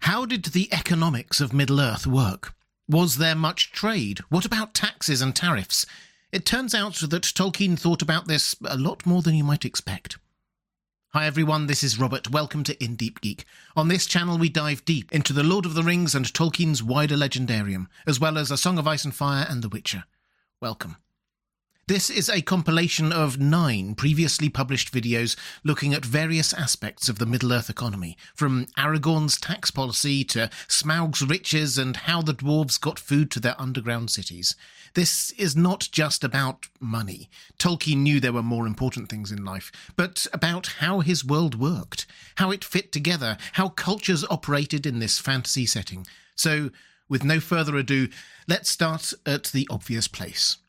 How did the economics of Middle-earth work? Was there much trade? What about taxes and tariffs? It turns out that Tolkien thought about this a lot more than you might expect. Hi everyone, this is Robert. Welcome to In Deep Geek. On this channel we dive deep into the Lord of the Rings and Tolkien's wider legendarium, as well as A Song of Ice and Fire and The Witcher. Welcome. This is a compilation of 9 previously published videos looking at various aspects of the Middle-earth economy, from Aragorn's tax policy to Smaug's riches and how the dwarves got food to their underground cities. This is not just about money. Tolkien knew there were more important things in life, but about how his world worked, how it fit together, how cultures operated in this fantasy setting. So, with no further ado, let's start at the obvious place.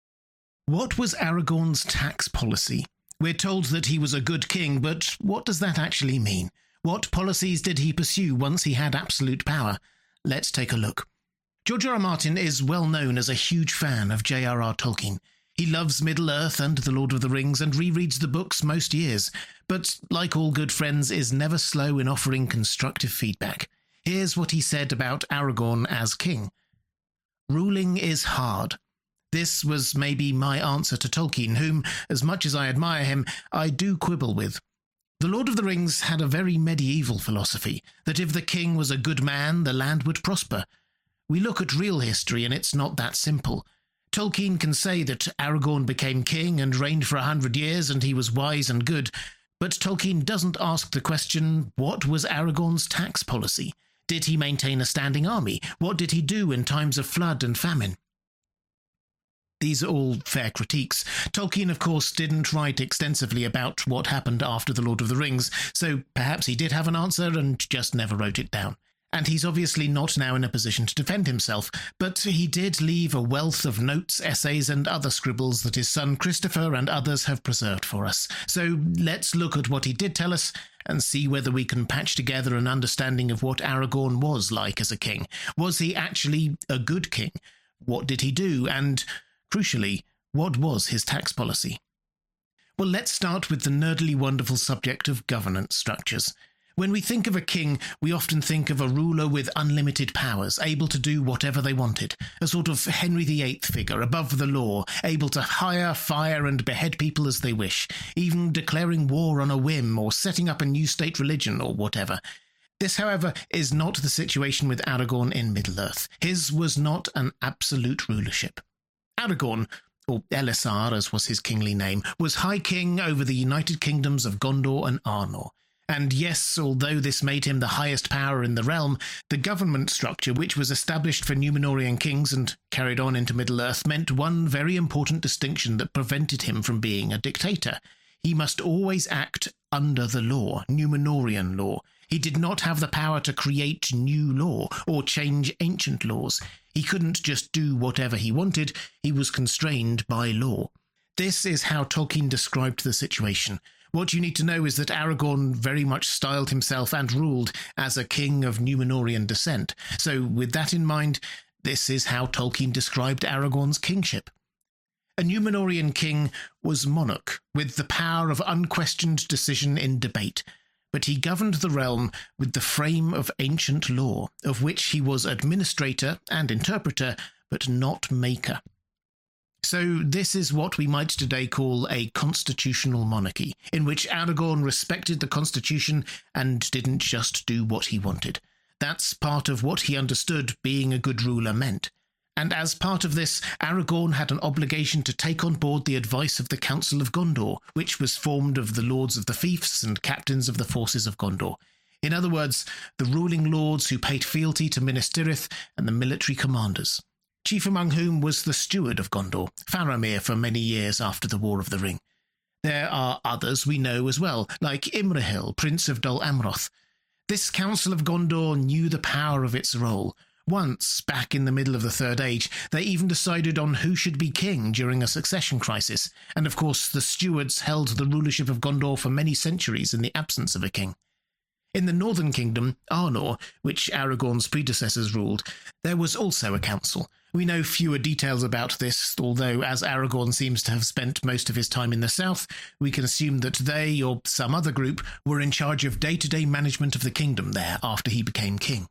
What was Aragorn's tax policy? We're told that he was a good king, but what does that actually mean? What policies did he pursue once he had absolute power? Let's take a look. George R. R. Martin is well known as a huge fan of J.R.R. Tolkien. He loves Middle-earth and The Lord of the Rings and rereads the books most years, but like all good friends is never slow in offering constructive feedback. Here's what he said about Aragorn as king. Ruling is hard. This was maybe my answer to Tolkien, whom, as much as I admire him, I do quibble with. The Lord of the Rings had a very medieval philosophy, that if the king was a good man, the land would prosper. We look at real history and it's not that simple. Tolkien can say that Aragorn became king and reigned for 100 years and he was wise and good, but Tolkien doesn't ask the question, what was Aragorn's tax policy? Did he maintain a standing army? What did he do in times of flood and famine? These are all fair critiques. Tolkien, of course, didn't write extensively about what happened after The Lord of the Rings, so perhaps he did have an answer and just never wrote it down. And he's obviously not now in a position to defend himself, but he did leave a wealth of notes, essays, and other scribbles that his son Christopher and others have preserved for us. So let's look at what he did tell us and see whether we can patch together an understanding of what Aragorn was like as a king. Was he actually a good king? What did he do? And crucially, what was his tax policy? Well, let's start with the nerdily wonderful subject of governance structures. When we think of a king, we often think of a ruler with unlimited powers, able to do whatever they wanted, a sort of Henry VIII figure above the law, able to hire, fire and behead people as they wish, even declaring war on a whim or setting up a new state religion or whatever. This, however, is not the situation with Aragorn in Middle-earth. His was not an absolute rulership. Aragorn, or Elessar as was his kingly name, was High King over the United Kingdoms of Gondor and Arnor. And yes, although this made him the highest power in the realm, the government structure which was established for Númenórean kings and carried on into Middle-earth meant one very important distinction that prevented him from being a dictator. He must always act under the law, Númenórean law. He did not have the power to create new law or change ancient laws. He couldn't just do whatever he wanted, he was constrained by law. This is how Tolkien described the situation. What you need to know is that Aragorn very much styled himself and ruled as a king of Númenórean descent. So with that in mind, this is how Tolkien described Aragorn's kingship. A Númenórean king was monarch, with the power of unquestioned decision in debate, but he governed the realm with the frame of ancient law, of which he was administrator and interpreter, but not maker. So this is what we might today call a constitutional monarchy, in which Aragorn respected the constitution and didn't just do what he wanted. That's part of what he understood being a good ruler meant. And as part of this, Aragorn had an obligation to take on board the advice of the Council of Gondor, which was formed of the lords of the fiefs and captains of the forces of Gondor. In other words, the ruling lords who paid fealty to Minas Tirith and the military commanders, chief among whom was the steward of Gondor, Faramir, for many years after the War of the Ring. There are others we know as well, like Imrahil, Prince of Dol Amroth. This Council of Gondor knew the power of its role. Once, back in the middle of the Third Age, they even decided on who should be king during a succession crisis, and of course the stewards held the rulership of Gondor for many centuries in the absence of a king. In the Northern Kingdom, Arnor, which Aragorn's predecessors ruled, there was also a council, We know fewer details about this, although as Aragorn seems to have spent most of his time in the south, we can assume that they, or some other group, were in charge of day-to-day management of the kingdom there after he became king.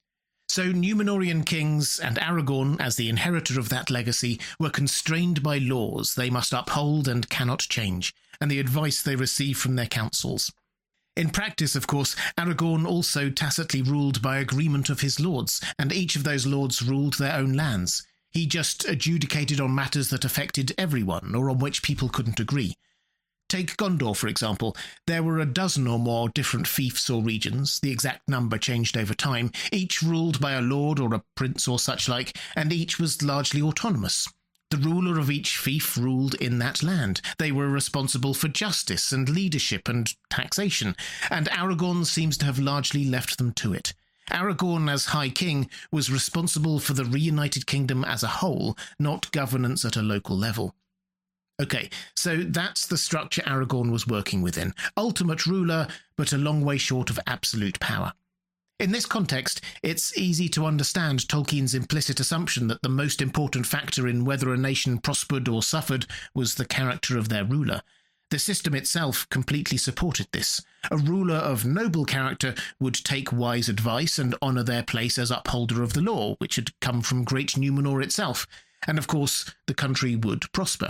So Númenórean kings, and Aragorn, as the inheritor of that legacy, were constrained by laws they must uphold and cannot change, and the advice they receive from their councils. In practice, of course, Aragorn also tacitly ruled by agreement of his lords, and each of those lords ruled their own lands. He just adjudicated on matters that affected everyone, or on which people couldn't agree. Take Gondor, for example. There were a dozen or more different fiefs or regions, the exact number changed over time, each ruled by a lord or a prince or such like, and each was largely autonomous. The ruler of each fief ruled in that land. They were responsible for justice and leadership and taxation, and Aragorn seems to have largely left them to it. Aragorn, as High King, was responsible for the reunited kingdom as a whole, not governance at a local level. Okay, so that's the structure Aragorn was working within. Ultimate ruler, but a long way short of absolute power. In this context, it's easy to understand Tolkien's implicit assumption that the most important factor in whether a nation prospered or suffered was the character of their ruler. The system itself completely supported this. A ruler of noble character would take wise advice and honour their place as upholder of the law, which had come from Great Númenor itself, and of course the country would prosper.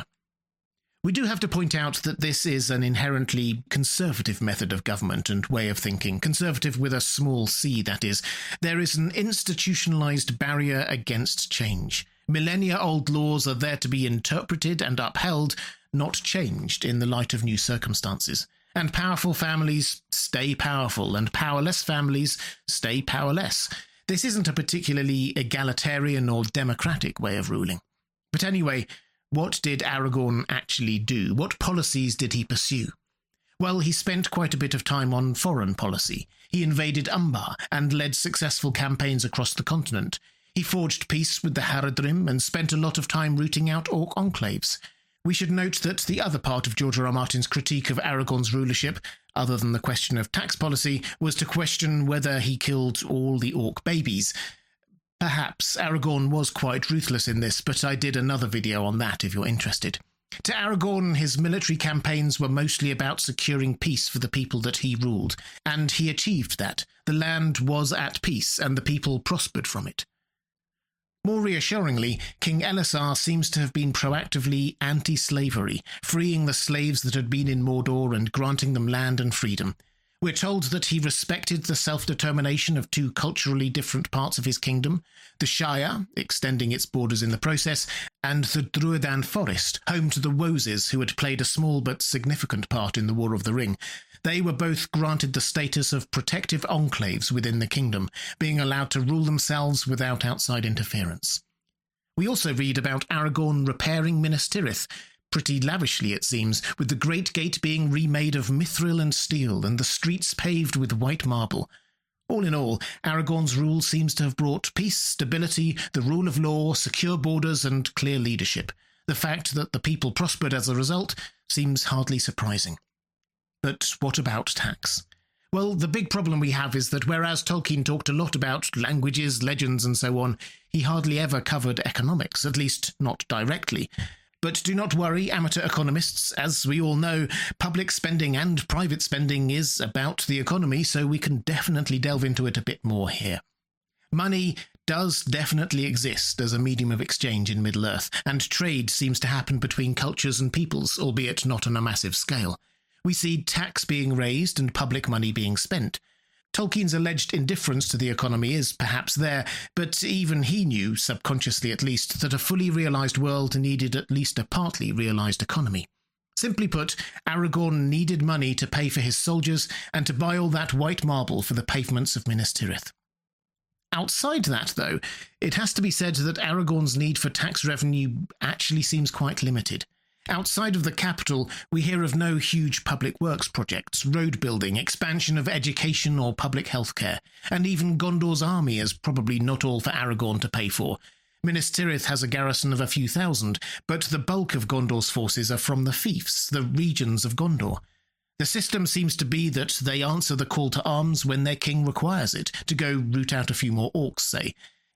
We do have to point out that this is an inherently conservative method of government and way of thinking, conservative with a small c, that is. There is an institutionalized barrier against change. Millennia-old laws are there to be interpreted and upheld, not changed in the light of new circumstances. And powerful families stay powerful, and powerless families stay powerless. This isn't a particularly egalitarian or democratic way of ruling. But anyway, what did Aragorn actually do? What policies did he pursue? Well, he spent quite a bit of time on foreign policy. He invaded Umbar and led successful campaigns across the continent. He forged peace with the Haradrim and spent a lot of time rooting out orc enclaves. We should note that the other part of George R. R. Martin's critique of Aragorn's rulership, other than the question of tax policy, was to question whether he killed all the orc babies. Perhaps Aragorn was quite ruthless in this, but I did another video on that if you're interested. To Aragorn, his military campaigns were mostly about securing peace for the people that he ruled, and he achieved that. The land was at peace, and the people prospered from it. More reassuringly, King Elessar seems to have been proactively anti-slavery, freeing the slaves that had been in Mordor and granting them land and freedom. We're told that he respected the self-determination of two culturally different parts of his kingdom, the Shire, extending its borders in the process, and the Druidan Forest, home to the Woses, who had played a small but significant part in the War of the Ring. They were both granted the status of protective enclaves within the kingdom, being allowed to rule themselves without outside interference. We also read about Aragorn repairing Minas Tirith, pretty lavishly it seems, with the Great Gate being remade of mithril and steel and the streets paved with white marble. All in all, Aragorn's rule seems to have brought peace, stability, the rule of law, secure borders and clear leadership. The fact that the people prospered as a result seems hardly surprising. But what about tax? Well, the big problem we have is that whereas Tolkien talked a lot about languages, legends and so on, he hardly ever covered economics, at least not directly. But do not worry, amateur economists. As we all know, public spending and private spending is about the economy, so we can definitely delve into it a bit more here. Money does definitely exist as a medium of exchange in Middle-earth, and trade seems to happen between cultures and peoples, albeit not on a massive scale. We see tax being raised and public money being spent. Tolkien's alleged indifference to the economy is perhaps there, but even he knew, subconsciously at least, that a fully realised world needed at least a partly realised economy. Simply put, Aragorn needed money to pay for his soldiers and to buy all that white marble for the pavements of Minas Tirith. Outside that, though, it has to be said that Aragorn's need for tax revenue actually seems quite limited. Outside of the capital, we hear of no huge public works projects, road building, expansion of education or public healthcare, and even Gondor's army is probably not all for Aragorn to pay for. Minas Tirith has a garrison of a few thousand, but the bulk of Gondor's forces are from the fiefs, the regions of Gondor. The system seems to be that they answer the call to arms when their king requires it, to go root out a few more orcs, say.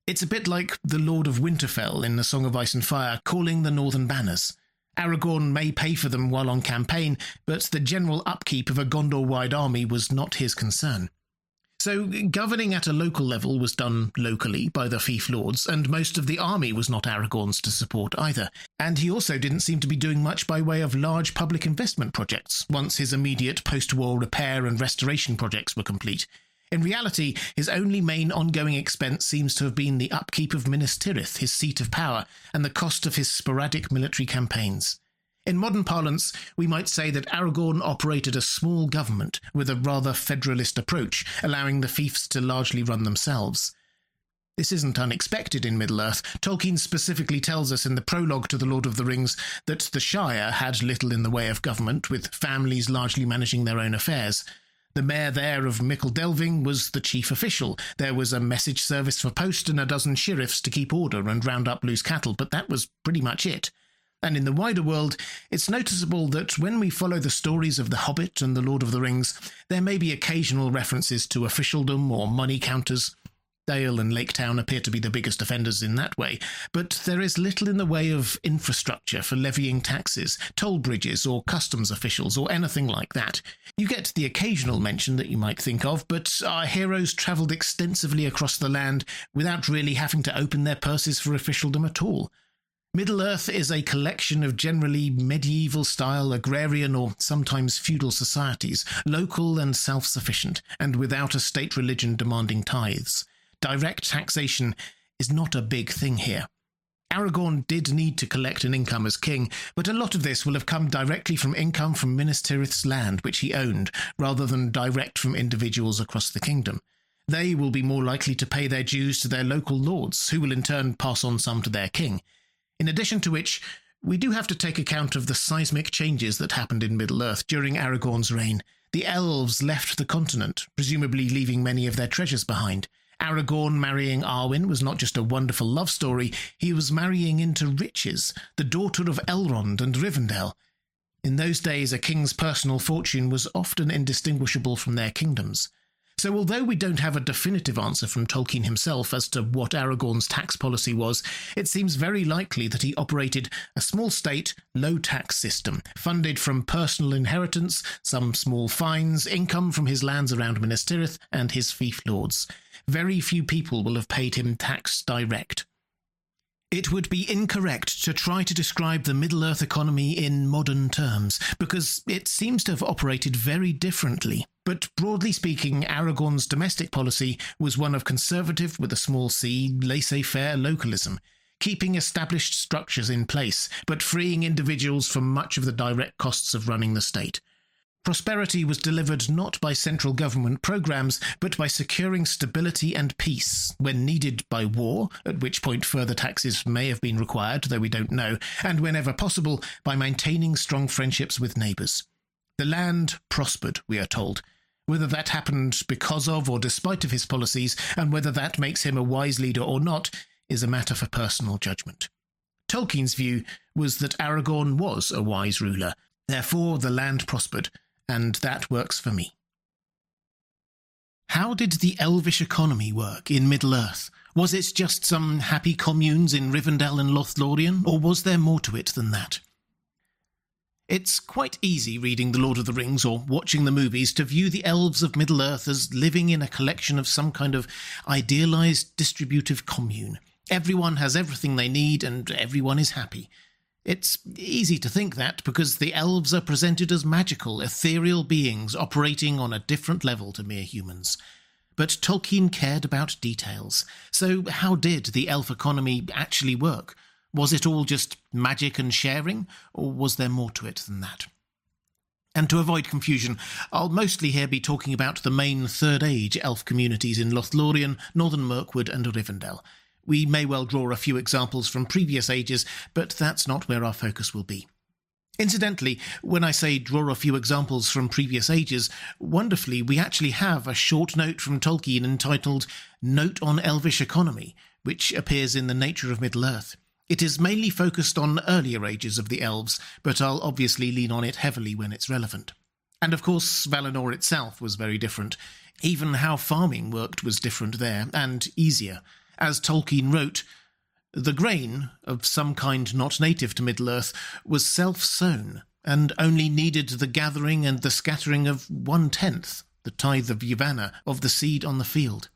It's a bit like the Lord of Winterfell in The Song of Ice and Fire calling the Northern Banners. Aragorn may pay for them while on campaign, but the general upkeep of a Gondor-wide army was not his concern. So governing at a local level was done locally by the fief lords, and most of the army was not Aragorn's to support either. And he also didn't seem to be doing much by way of large public investment projects, once his immediate post-war repair and restoration projects were complete. In reality, his only main ongoing expense seems to have been the upkeep of Minas Tirith, his seat of power, and the cost of his sporadic military campaigns. In modern parlance, we might say that Aragorn operated a small government with a rather federalist approach, allowing the fiefs to largely run themselves. This isn't unexpected in Middle-earth. Tolkien specifically tells us in the prologue to The Lord of the Rings that the Shire had little in the way of government, with families largely managing their own affairs. The mayor there of Mickle Delving was the chief official. There was a message service for post and a dozen sheriffs to keep order and round up loose cattle, but that was pretty much it. And in the wider world, it's noticeable that when we follow the stories of The Hobbit and The Lord of the Rings, there may be occasional references to officialdom or money counters. Dale and Lake Town appear to be the biggest offenders in that way, but there is little in the way of infrastructure for levying taxes, toll bridges or customs officials or anything like that. You get the occasional mention that you might think of, but our heroes travelled extensively across the land without really having to open their purses for officialdom at all. Middle-earth is a collection of generally medieval-style agrarian or sometimes feudal societies, local and self-sufficient, and without a state religion demanding tithes. Direct taxation is not a big thing here. Aragorn did need to collect an income as king, but a lot of this will have come directly from income from Minas Tirith's land, which he owned, rather than direct from individuals across the kingdom. They will be more likely to pay their dues to their local lords, who will in turn pass on some to their king. In addition to which, we do have to take account of the seismic changes that happened in Middle-earth during Aragorn's reign. The elves left the continent, presumably leaving many of their treasures behind. Aragorn marrying Arwen was not just a wonderful love story, he was marrying into riches, the daughter of Elrond and Rivendell. In those days, a king's personal fortune was often indistinguishable from their kingdom's. So although we don't have a definitive answer from Tolkien himself as to what Aragorn's tax policy was, it seems very likely that he operated a small state, low-tax system, funded from personal inheritance, some small fines, income from his lands around Minas Tirith, and his fief lords. Very few people will have paid him tax direct. It would be incorrect to try to describe the Middle-earth economy in modern terms, because it seems to have operated very differently. But broadly speaking, Aragorn's domestic policy was one of conservative with a small c, laissez-faire localism, keeping established structures in place, but freeing individuals from much of the direct costs of running the state. Prosperity was delivered not by central government programs, but by securing stability and peace, when needed by war, at which point further taxes may have been required, though we don't know, and whenever possible, by maintaining strong friendships with neighbours. The land prospered, we are told. Whether that happened because of or despite of his policies, and whether that makes him a wise leader or not, is a matter for personal judgment. Tolkien's view was that Aragorn was a wise ruler, therefore the land prospered, and that works for me. How did the elvish economy work in Middle-earth? Was it just some happy communes in Rivendell and Lothlorien, or was there more to it than that? It's quite easy reading The Lord of the Rings or watching the movies to view the elves of Middle-earth as living in a collection of some kind of idealised distributive commune. Everyone has everything they need and everyone is happy. It's easy to think that because the elves are presented as magical, ethereal beings operating on a different level to mere humans. But Tolkien cared about details. So how did the elf economy actually work? Was it all just magic and sharing, or was there more to it than that? And to avoid confusion, I'll mostly here be talking about the main Third Age elf communities in Lothlorien, Northern Mirkwood and Rivendell. We may well draw a few examples from previous ages, but that's not where our focus will be. Incidentally, when I say draw a few examples from previous ages, wonderfully we actually have a short note from Tolkien entitled Note on Elvish Economy, which appears in The Nature of Middle-earth. It is mainly focused on earlier ages of the elves, but I'll obviously lean on it heavily when it's relevant. And of course, Valinor itself was very different. Even how farming worked was different there, and easier. As Tolkien wrote, "The grain, of some kind not native to Middle-earth, was self-sown, and only needed the gathering and the scattering of 1/10, the tithe of Yavanna, of the seed on the field."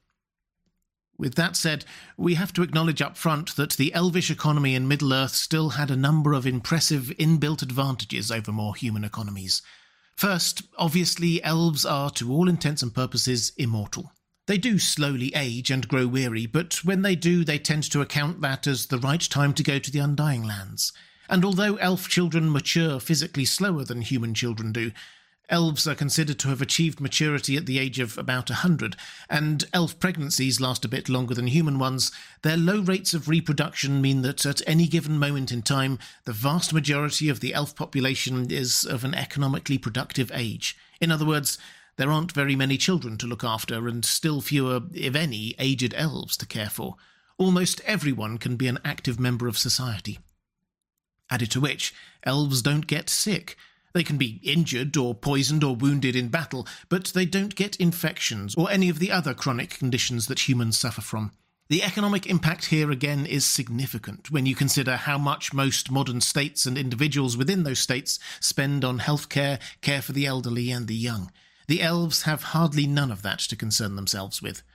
With that said, we have to acknowledge up front that the elvish economy in Middle-earth still had a number of impressive inbuilt advantages over more human economies. First, obviously, elves are, to all intents and purposes, immortal. They do slowly age and grow weary, but when they do, they tend to account that as the right time to go to the Undying Lands. And although elf children mature physically slower than human children do, elves are considered to have achieved maturity at the age of about 100, and elf pregnancies last a bit longer than human ones. Their low rates of reproduction mean that at any given moment in time, the vast majority of the elf population is of an economically productive age. In other words, there aren't very many children to look after, and still fewer, if any, aged elves to care for. Almost everyone can be an active member of society. Added to which, elves don't get sick. They can be injured or poisoned or wounded in battle, but they don't get infections or any of the other chronic conditions that humans suffer from. The economic impact here again is significant when you consider how much most modern states and individuals within those states spend on healthcare, care for the elderly and the young. The elves have hardly none of that to concern themselves with.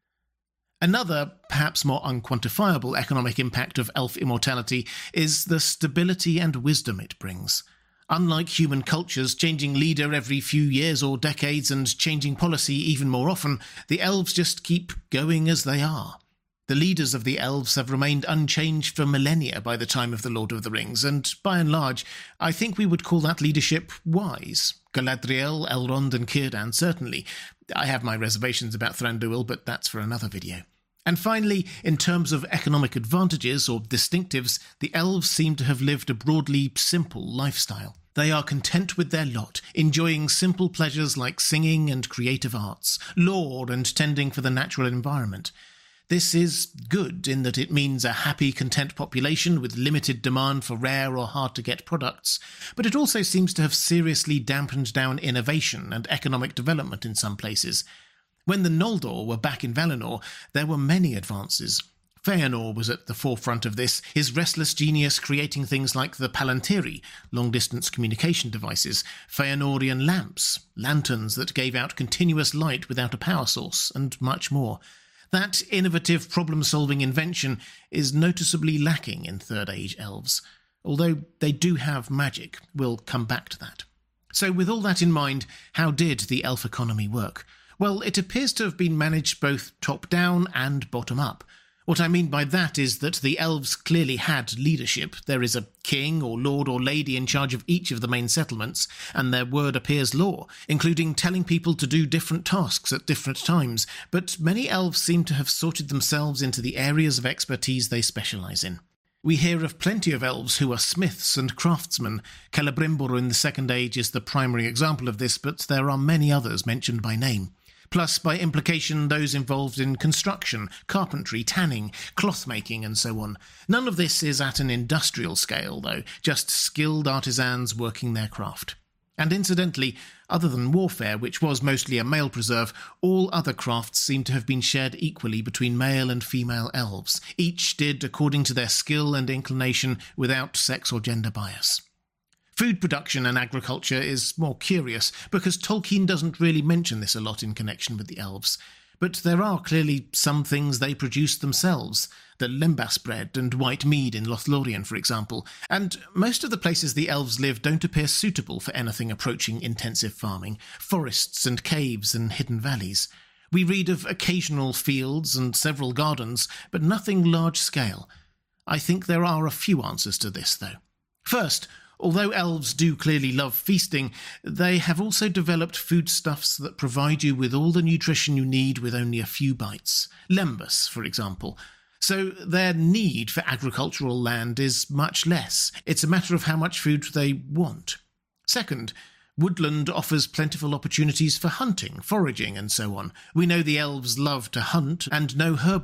Another, perhaps more unquantifiable economic impact of elf immortality is the stability and wisdom it brings. Unlike human cultures changing leader every few years or decades and changing policy even more often, the elves just keep going as they are. The leaders of the elves have remained unchanged for millennia by the time of The Lord of the Rings, and by and large, I think we would call that leadership wise. Galadriel, Elrond and Círdan certainly. I have my reservations about Thranduil, but that's for another video. And finally, in terms of economic advantages or distinctives, the elves seem to have lived a broadly simple lifestyle. They are content with their lot, enjoying simple pleasures like singing and creative arts, lore and tending for the natural environment. This is good in that it means a happy, content population with limited demand for rare or hard-to-get products, but it also seems to have seriously dampened down innovation and economic development in some places. When the Noldor were back in Valinor, there were many advances. Feanor was at the forefront of this, his restless genius creating things like the Palantiri, long-distance communication devices, Feanorian lamps, lanterns that gave out continuous light without a power source, and much more. That innovative problem-solving invention is noticeably lacking in Third Age elves, although they do have magic. We'll come back to that. So with all that in mind, how did the elf economy work? Well, it appears to have been managed both top-down and bottom-up. What I mean by that is that the elves clearly had leadership. There is a king or lord or lady in charge of each of the main settlements, and their word appears law, including telling people to do different tasks at different times, but many elves seem to have sorted themselves into the areas of expertise they specialise in. We hear of plenty of elves who are smiths and craftsmen. Celebrimbor in the Second Age is the primary example of this, but there are many others mentioned by name. Plus, by implication, those involved in construction, carpentry, tanning, cloth-making, and so on. None of this is at an industrial scale, though, just skilled artisans working their craft. And incidentally, other than warfare, which was mostly a male preserve, all other crafts seem to have been shared equally between male and female elves. Each did according to their skill and inclination without sex or gender bias. Food production and agriculture is more curious, because Tolkien doesn't really mention this a lot in connection with the elves. But there are clearly some things they produced themselves, the lembas bread and white mead in Lothlorien, for example, and most of the places the elves live don't appear suitable for anything approaching intensive farming, forests and caves and hidden valleys. We read of occasional fields and several gardens, but nothing large-scale. I think there are a few answers to this, though. First, although elves do clearly love feasting, they have also developed foodstuffs that provide you with all the nutrition you need with only a few bites. Lembas, for example. So their need for agricultural land is much less. It's a matter of how much food they want. Second, woodland offers plentiful opportunities for hunting, foraging, and so on. We know the elves love to hunt and know herblore.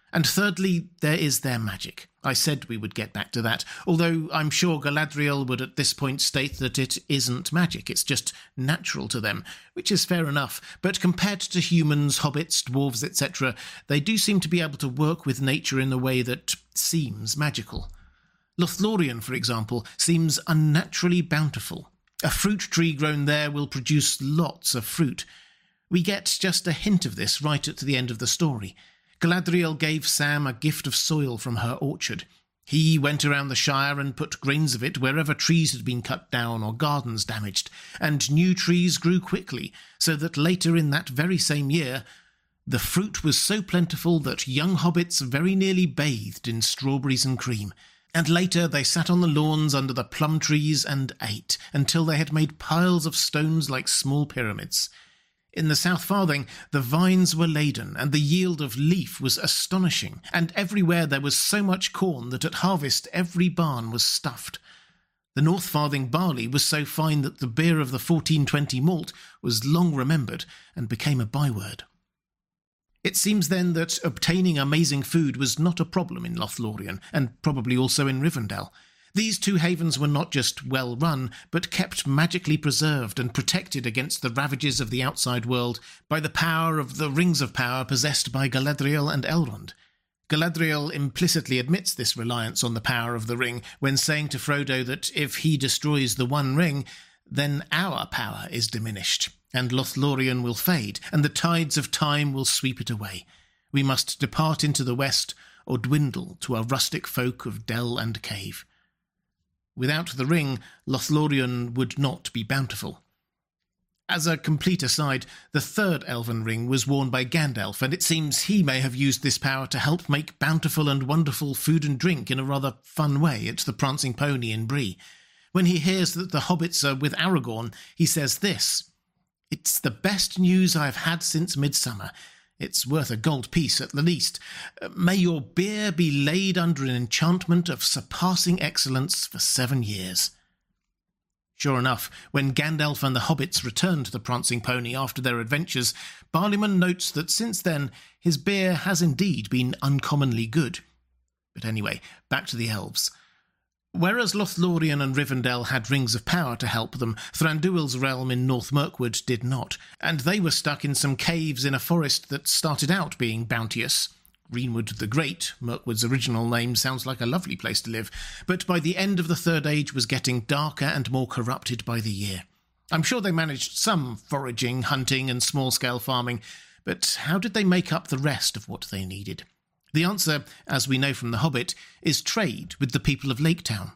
And thirdly, there is their magic. I said we would get back to that, although I'm sure Galadriel would at this point state that it isn't magic, it's just natural to them, which is fair enough, but compared to humans, hobbits, dwarves, etc., they do seem to be able to work with nature in a way that seems magical. Lothlorien, for example, seems unnaturally bountiful. A fruit tree grown there will produce lots of fruit. We get just a hint of this right at the end of the story. Galadriel gave Sam a gift of soil from her orchard. He went around the Shire and put grains of it wherever trees had been cut down or gardens damaged, and new trees grew quickly, so that later in that very same year, the fruit was so plentiful that young hobbits very nearly bathed in strawberries and cream, and later they sat on the lawns under the plum trees and ate, until they had made piles of stones like small pyramids. In the South Farthing, the vines were laden, and the yield of leaf was astonishing, and everywhere there was so much corn that at harvest every barn was stuffed. The North Farthing barley was so fine that the beer of the 1420 malt was long remembered and became a byword. It seems then that obtaining amazing food was not a problem in Lothlorien, and probably also in Rivendell. These two havens were not just well run, but kept magically preserved and protected against the ravages of the outside world by the power of the Rings of Power possessed by Galadriel and Elrond. Galadriel implicitly admits this reliance on the power of the ring when saying to Frodo that if he destroys the One Ring, then our power is diminished, and Lothlorien will fade, and the tides of time will sweep it away. We must depart into the west, or dwindle to a rustic folk of dell and cave. Without the ring, Lothlorien would not be bountiful. As a complete aside, the third elven ring was worn by Gandalf, and it seems he may have used this power to help make bountiful and wonderful food and drink in a rather fun way at the Prancing Pony in Bree. When he hears that the hobbits are with Aragorn, he says this: "It's the best news I've had since midsummer. It's worth a gold piece at the least. May your beer be laid under an enchantment of surpassing excellence for 7 years." Sure enough, when Gandalf and the hobbits return to the Prancing Pony after their adventures, Barliman notes that since then his beer has indeed been uncommonly good. But anyway, back to the elves. Whereas Lothlorien and Rivendell had rings of power to help them, Thranduil's realm in North Mirkwood did not, and they were stuck in some caves in a forest that started out being bounteous. Greenwood the Great, Mirkwood's original name, sounds like a lovely place to live, but by the end of the Third Age was getting darker and more corrupted by the year. I'm sure they managed some foraging, hunting and small-scale farming, but how did they make up the rest of what they needed? The answer, as we know from The Hobbit, is trade with the people of Laketown.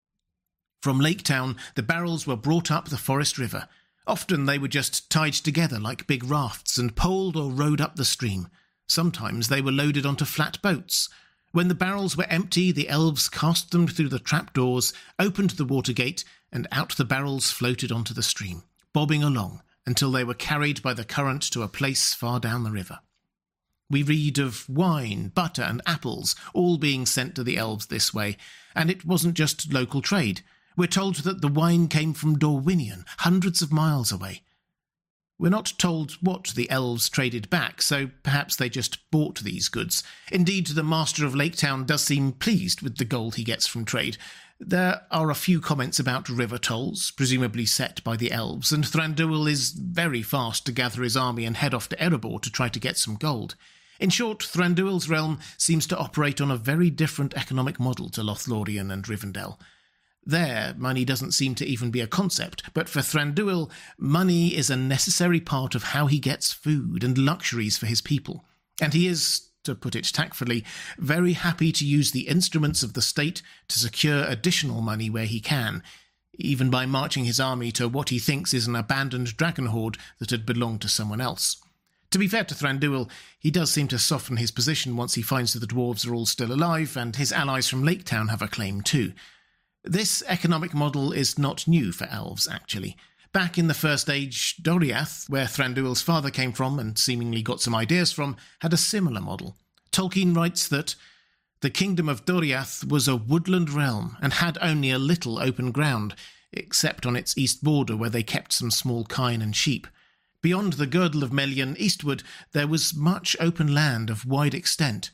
From Laketown, the barrels were brought up the Forest River. Often they were just tied together like big rafts and poled or rowed up the stream. Sometimes they were loaded onto flat boats. When the barrels were empty, the elves cast them through the trapdoors, opened the water gate, and out the barrels floated onto the stream, bobbing along until they were carried by the current to a place far down the river. We read of wine, butter and apples all being sent to the elves this way, and it wasn't just local trade. We're told that the wine came from Dorwinion, hundreds of miles away. We're not told what the elves traded back, so perhaps they just bought these goods. Indeed, the master of Laketown does seem pleased with the gold he gets from trade. There are a few comments about river tolls, presumably set by the elves, and Thranduil is very fast to gather his army and head off to Erebor to try to get some gold. In short, Thranduil's realm seems to operate on a very different economic model to Lothlorien and Rivendell. There, money doesn't seem to even be a concept, but for Thranduil, money is a necessary part of how he gets food and luxuries for his people. And he is, to put it tactfully, very happy to use the instruments of the state to secure additional money where he can, even by marching his army to what he thinks is an abandoned dragon horde that had belonged to someone else. To be fair to Thranduil, he does seem to soften his position once he finds that the dwarves are all still alive, and his allies from Laketown have a claim too. This economic model is not new for elves, actually. Back in the First Age, Doriath, where Thranduil's father came from and seemingly got some ideas from, had a similar model. Tolkien writes that the kingdom of Doriath was a woodland realm and had only a little open ground, except on its east border where they kept some small kine and sheep. Beyond the girdle of Melian eastward, there was much open land of wide extent.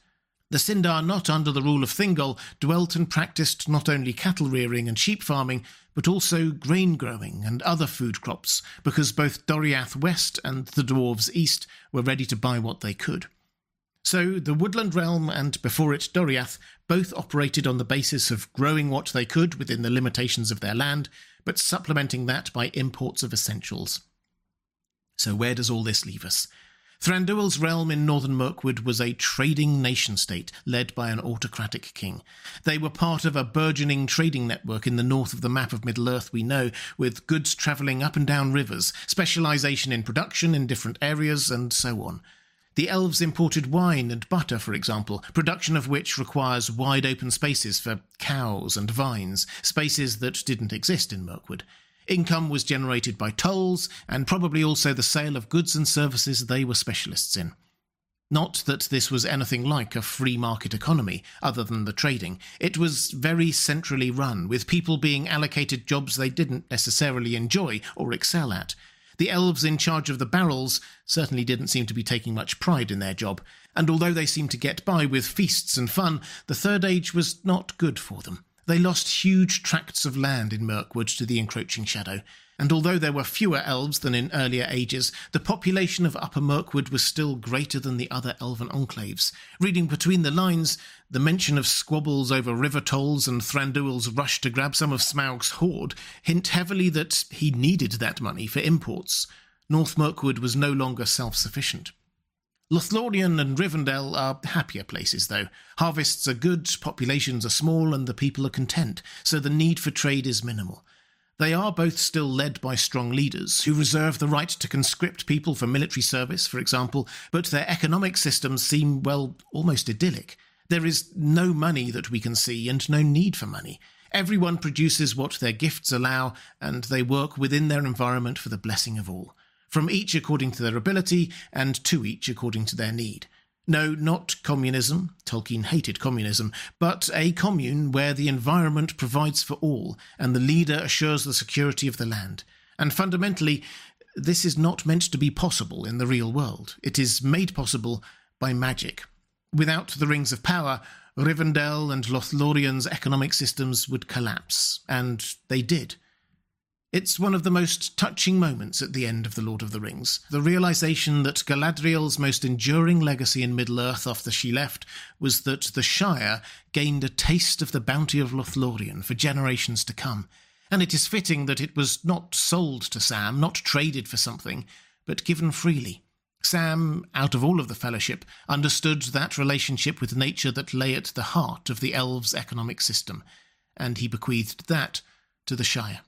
The Sindar, not under the rule of Thingol, dwelt and practised not only cattle rearing and sheep farming, but also grain growing and other food crops, because both Doriath West and the dwarves East were ready to buy what they could. So the Woodland Realm and, before it, Doriath both operated on the basis of growing what they could within the limitations of their land, but supplementing that by imports of essentials. So where does all this leave us? Thranduil's realm in northern Mirkwood was a trading nation-state led by an autocratic king. They were part of a burgeoning trading network in the north of the map of Middle-earth we know, with goods travelling up and down rivers, specialisation in production in different areas, and so on. The elves imported wine and butter, for example, production of which requires wide open spaces for cows and vines, spaces that didn't exist in Mirkwood. Income was generated by tolls, and probably also the sale of goods and services they were specialists in. Not that this was anything like a free market economy, other than the trading. It was very centrally run, with people being allocated jobs they didn't necessarily enjoy or excel at. The elves in charge of the barrels certainly didn't seem to be taking much pride in their job, and although they seemed to get by with feasts and fun, the Third Age was not good for them. They lost huge tracts of land in Mirkwood to the encroaching shadow, and although there were fewer elves than in earlier ages, the population of Upper Mirkwood was still greater than the other elven enclaves. Reading between the lines, the mention of squabbles over river tolls and Thranduil's rush to grab some of Smaug's hoard hint heavily that he needed that money for imports. North Mirkwood was no longer self-sufficient. Lothlorien and Rivendell are happier places, though. Harvests are good, populations are small, and the people are content, so the need for trade is minimal. They are both still led by strong leaders, who reserve the right to conscript people for military service, for example, but their economic systems seem, well, almost idyllic. There is no money that we can see, and no need for money. Everyone produces what their gifts allow, and they work within their environment for the blessing of all. From each according to their ability, and to each according to their need. No, not communism, Tolkien hated communism, but a commune where the environment provides for all, and the leader assures the security of the land. And fundamentally, this is not meant to be possible in the real world. It is made possible by magic. Without the Rings of Power, Rivendell and Lothlorien's economic systems would collapse, and they did. It's one of the most touching moments at the end of The Lord of the Rings, the realisation that Galadriel's most enduring legacy in Middle-earth after she left was that the Shire gained a taste of the bounty of Lothlorien for generations to come, and it is fitting that it was not sold to Sam, not traded for something, but given freely. Sam, out of all of the Fellowship, understood that relationship with nature that lay at the heart of the elves' economic system, and he bequeathed that to the Shire.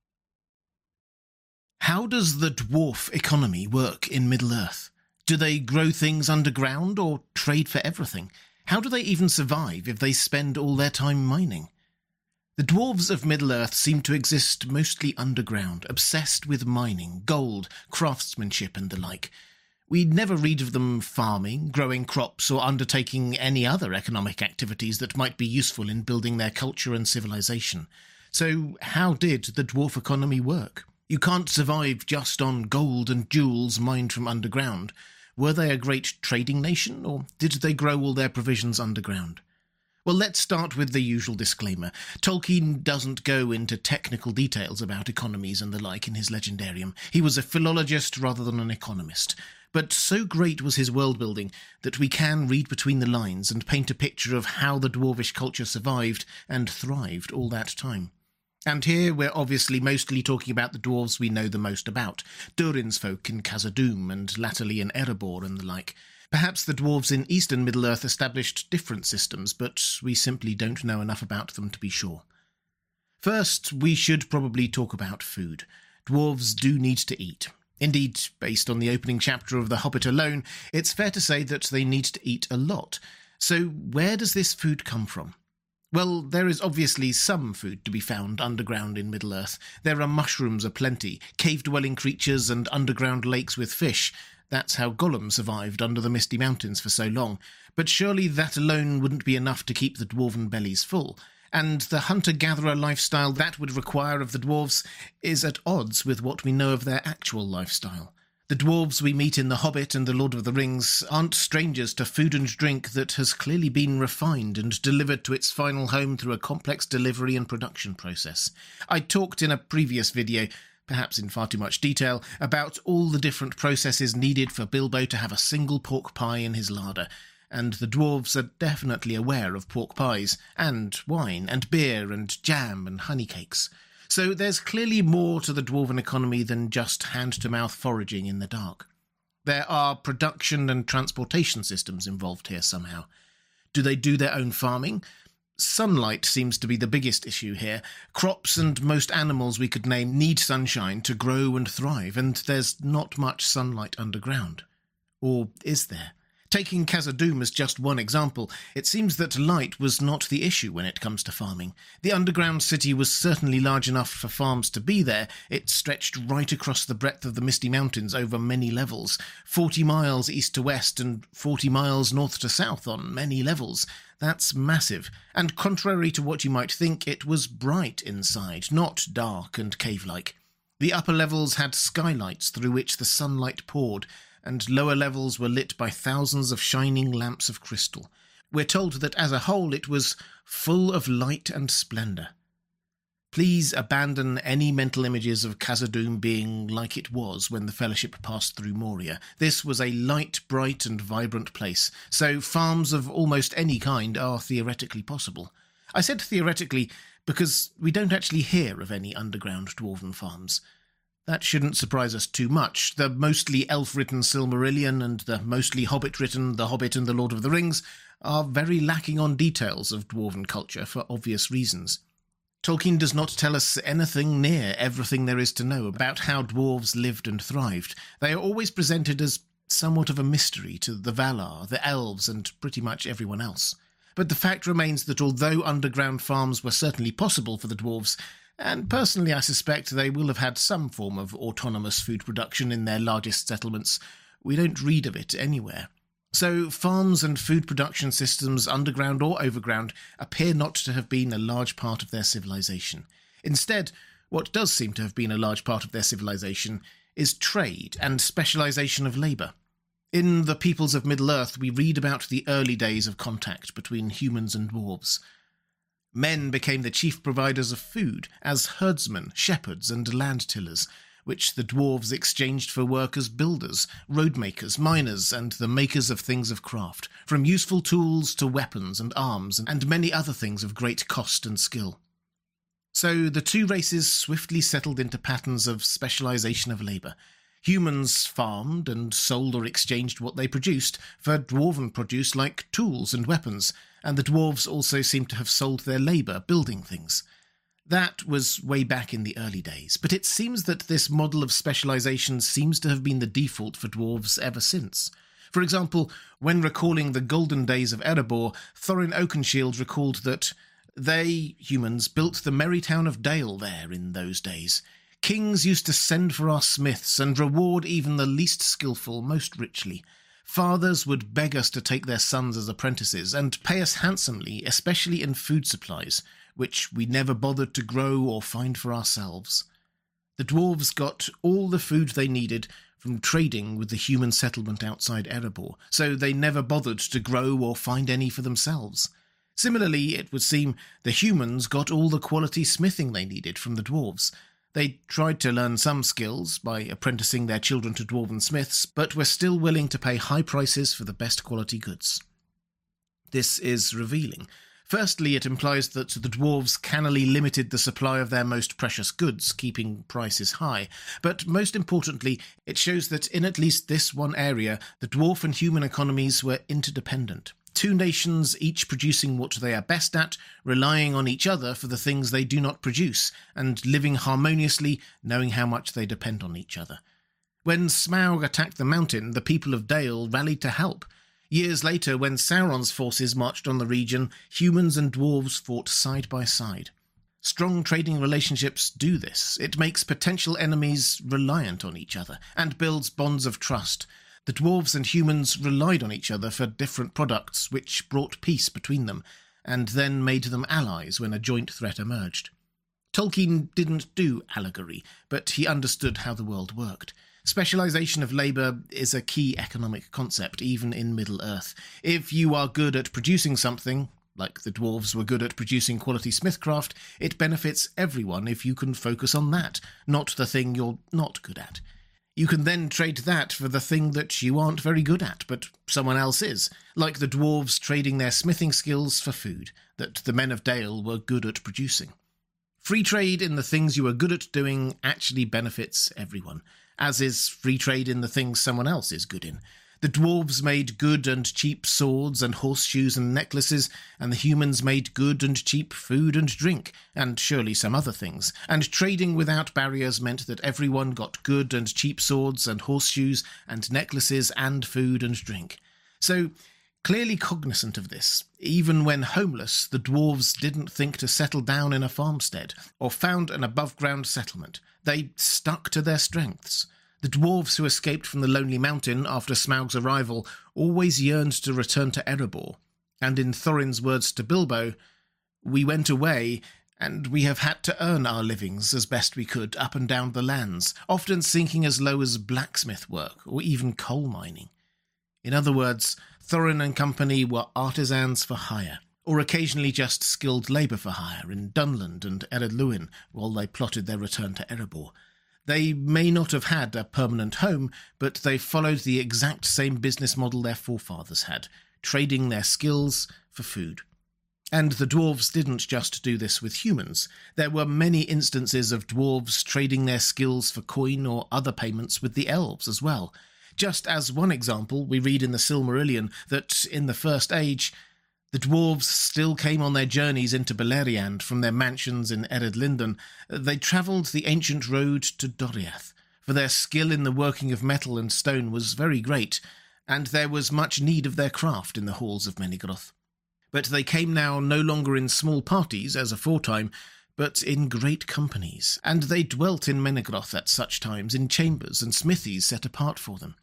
How does the dwarf economy work in Middle-earth? Do they grow things underground or trade for everything? How do they even survive if they spend all their time mining? The dwarves of Middle-earth seem to exist mostly underground, obsessed with mining, gold, craftsmanship and the like. We never read of them farming, growing crops, or undertaking any other economic activities that might be useful in building their culture and civilization. So how did the dwarf economy work? You can't survive just on gold and jewels mined from underground. Were they a great trading nation, or did they grow all their provisions underground? Well, let's start with the usual disclaimer. Tolkien doesn't go into technical details about economies and the like in his Legendarium. He was a philologist rather than an economist. But so great was his world-building that we can read between the lines and paint a picture of how the dwarvish culture survived and thrived all that time. And here we're obviously mostly talking about the dwarves we know the most about, Durin's folk in Khazad-dûm and latterly in Erebor and the like. Perhaps the dwarves in eastern Middle-earth established different systems, but we simply don't know enough about them to be sure. First, we should probably talk about food. Dwarves do need to eat. Indeed, based on the opening chapter of The Hobbit alone, it's fair to say that they need to eat a lot. So where does this food come from? Well, there is obviously some food to be found underground in Middle-earth. There are mushrooms aplenty, cave-dwelling creatures and underground lakes with fish. That's how Gollum survived under the Misty Mountains for so long. But surely that alone wouldn't be enough to keep the dwarven bellies full. And the hunter-gatherer lifestyle that would require of the dwarves is at odds with what we know of their actual lifestyle. The dwarves we meet in The Hobbit and The Lord of the Rings aren't strangers to food and drink that has clearly been refined and delivered to its final home through a complex delivery and production process. I talked in a previous video, perhaps in far too much detail, about all the different processes needed for Bilbo to have a single pork pie in his larder, and the dwarves are definitely aware of pork pies, and wine, and beer, and jam, and honey cakes. So there's clearly more to the dwarven economy than just hand-to-mouth foraging in the dark. There are production and transportation systems involved here somehow. Do they do their own farming? Sunlight seems to be the biggest issue here. Crops and most animals we could name need sunshine to grow and thrive, and there's not much sunlight underground. Or is there? Taking Khazad-dûm as just one example, it seems that light was not the issue when it comes to farming. The underground city was certainly large enough for farms to be there. It stretched right across the breadth of the Misty Mountains over many levels, 40 miles east to west and 40 miles north to south on many levels. That's massive, and contrary to what you might think, it was bright inside, not dark and cave-like. The upper levels had skylights through which the sunlight poured, and lower levels were lit by thousands of shining lamps of crystal. We're told that as a whole it was full of light and splendour. Please abandon any mental images of Khazad-dûm being like it was when the Fellowship passed through Moria. This was a light, bright and vibrant place, so farms of almost any kind are theoretically possible. I said theoretically because we don't actually hear of any underground dwarven farms. That shouldn't surprise us too much. The mostly elf-written Silmarillion and the mostly hobbit-written The Hobbit and The Lord of the Rings are very lacking on details of dwarven culture for obvious reasons. Tolkien does not tell us anything near everything there is to know about how dwarves lived and thrived. They are always presented as somewhat of a mystery to the Valar, the elves, and pretty much everyone else. But the fact remains that although underground farms were certainly possible for the dwarves, and personally I suspect they will have had some form of autonomous food production in their largest settlements, we don't read of it anywhere. So farms and food production systems, underground or overground, appear not to have been a large part of their civilization. Instead, what does seem to have been a large part of their civilization is trade and specialization of labour. In The Peoples of Middle-earth, we read about the early days of contact between humans and dwarves. Men became the chief providers of food as herdsmen, shepherds and land-tillers, which the dwarves exchanged for work as builders, road-makers, miners, and the makers of things of craft, from useful tools to weapons and arms, and many other things of great cost and skill. So the two races swiftly settled into patterns of specialization of labour. Humans farmed and sold or exchanged what they produced for dwarven produce like tools and weapons, and the dwarves also seem to have sold their labour building things. That was way back in the early days, but it seems that this model of specialisation seems to have been the default for dwarves ever since. For example, when recalling the golden days of Erebor, Thorin Oakenshield recalled that they, humans, built the merry town of Dale there in those days. Kings used to send for our smiths and reward even the least skilful most richly. Fathers would beg us to take their sons as apprentices and pay us handsomely, especially in food supplies, which we never bothered to grow or find for ourselves. The dwarves got all the food they needed from trading with the human settlement outside Erebor, so they never bothered to grow or find any for themselves. Similarly, it would seem the humans got all the quality smithing they needed from the dwarves. They tried to learn some skills by apprenticing their children to dwarven smiths, but were still willing to pay high prices for the best quality goods. This is revealing. Firstly, it implies that the dwarves cannily limited the supply of their most precious goods, keeping prices high. But most importantly, it shows that in at least this one area, the dwarf and human economies were interdependent. Two nations, each producing what they are best at, relying on each other for the things they do not produce, and living harmoniously, knowing how much they depend on each other. When Smaug attacked the mountain, the people of Dale rallied to help. Years later, when Sauron's forces marched on the region, humans and dwarves fought side by side. Strong trading relationships do this. It makes potential enemies reliant on each other, and builds bonds of trust. The dwarves and humans relied on each other for different products, which brought peace between them, and then made them allies when a joint threat emerged. Tolkien didn't do allegory, but he understood how the world worked. Specialization of labor is a key economic concept, even in Middle-earth. If you are good at producing something, like the dwarves were good at producing quality smithcraft, it benefits everyone if you can focus on that, not the thing you're not good at. You can then trade that for the thing that you aren't very good at, but someone else is, like the dwarves trading their smithing skills for food, that the men of Dale were good at producing. Free trade in the things you are good at doing actually benefits everyone, as is free trade in the things someone else is good in. The dwarves made good and cheap swords and horseshoes and necklaces, and the humans made good and cheap food and drink, and surely some other things. And trading without barriers meant that everyone got good and cheap swords and horseshoes and necklaces and food and drink. So, clearly cognizant of this, even when homeless, the dwarves didn't think to settle down in a farmstead or found an above-ground settlement. They stuck to their strengths. The dwarves who escaped from the Lonely Mountain after Smaug's arrival always yearned to return to Erebor, and in Thorin's words to Bilbo, "We went away, and we have had to earn our livings as best we could up and down the lands, often sinking as low as blacksmith work or even coal mining." In other words, Thorin and company were artisans for hire, or occasionally just skilled labour for hire in Dunland and Ered Luin while they plotted their return to Erebor. They may not have had a permanent home, but they followed the exact same business model their forefathers had, trading their skills for food. And the dwarves didn't just do this with humans. There were many instances of dwarves trading their skills for coin or other payments with the elves as well. Just as one example, we read in the Silmarillion that in the First Age, the dwarves still came on their journeys into Beleriand from their mansions in Ered Luin. They travelled the ancient road to Doriath, for their skill in the working of metal and stone was very great, and there was much need of their craft in the halls of Menegroth. But they came now no longer in small parties, as aforetime, but in great companies, and they dwelt in Menegroth at such times in chambers and smithies set apart for them.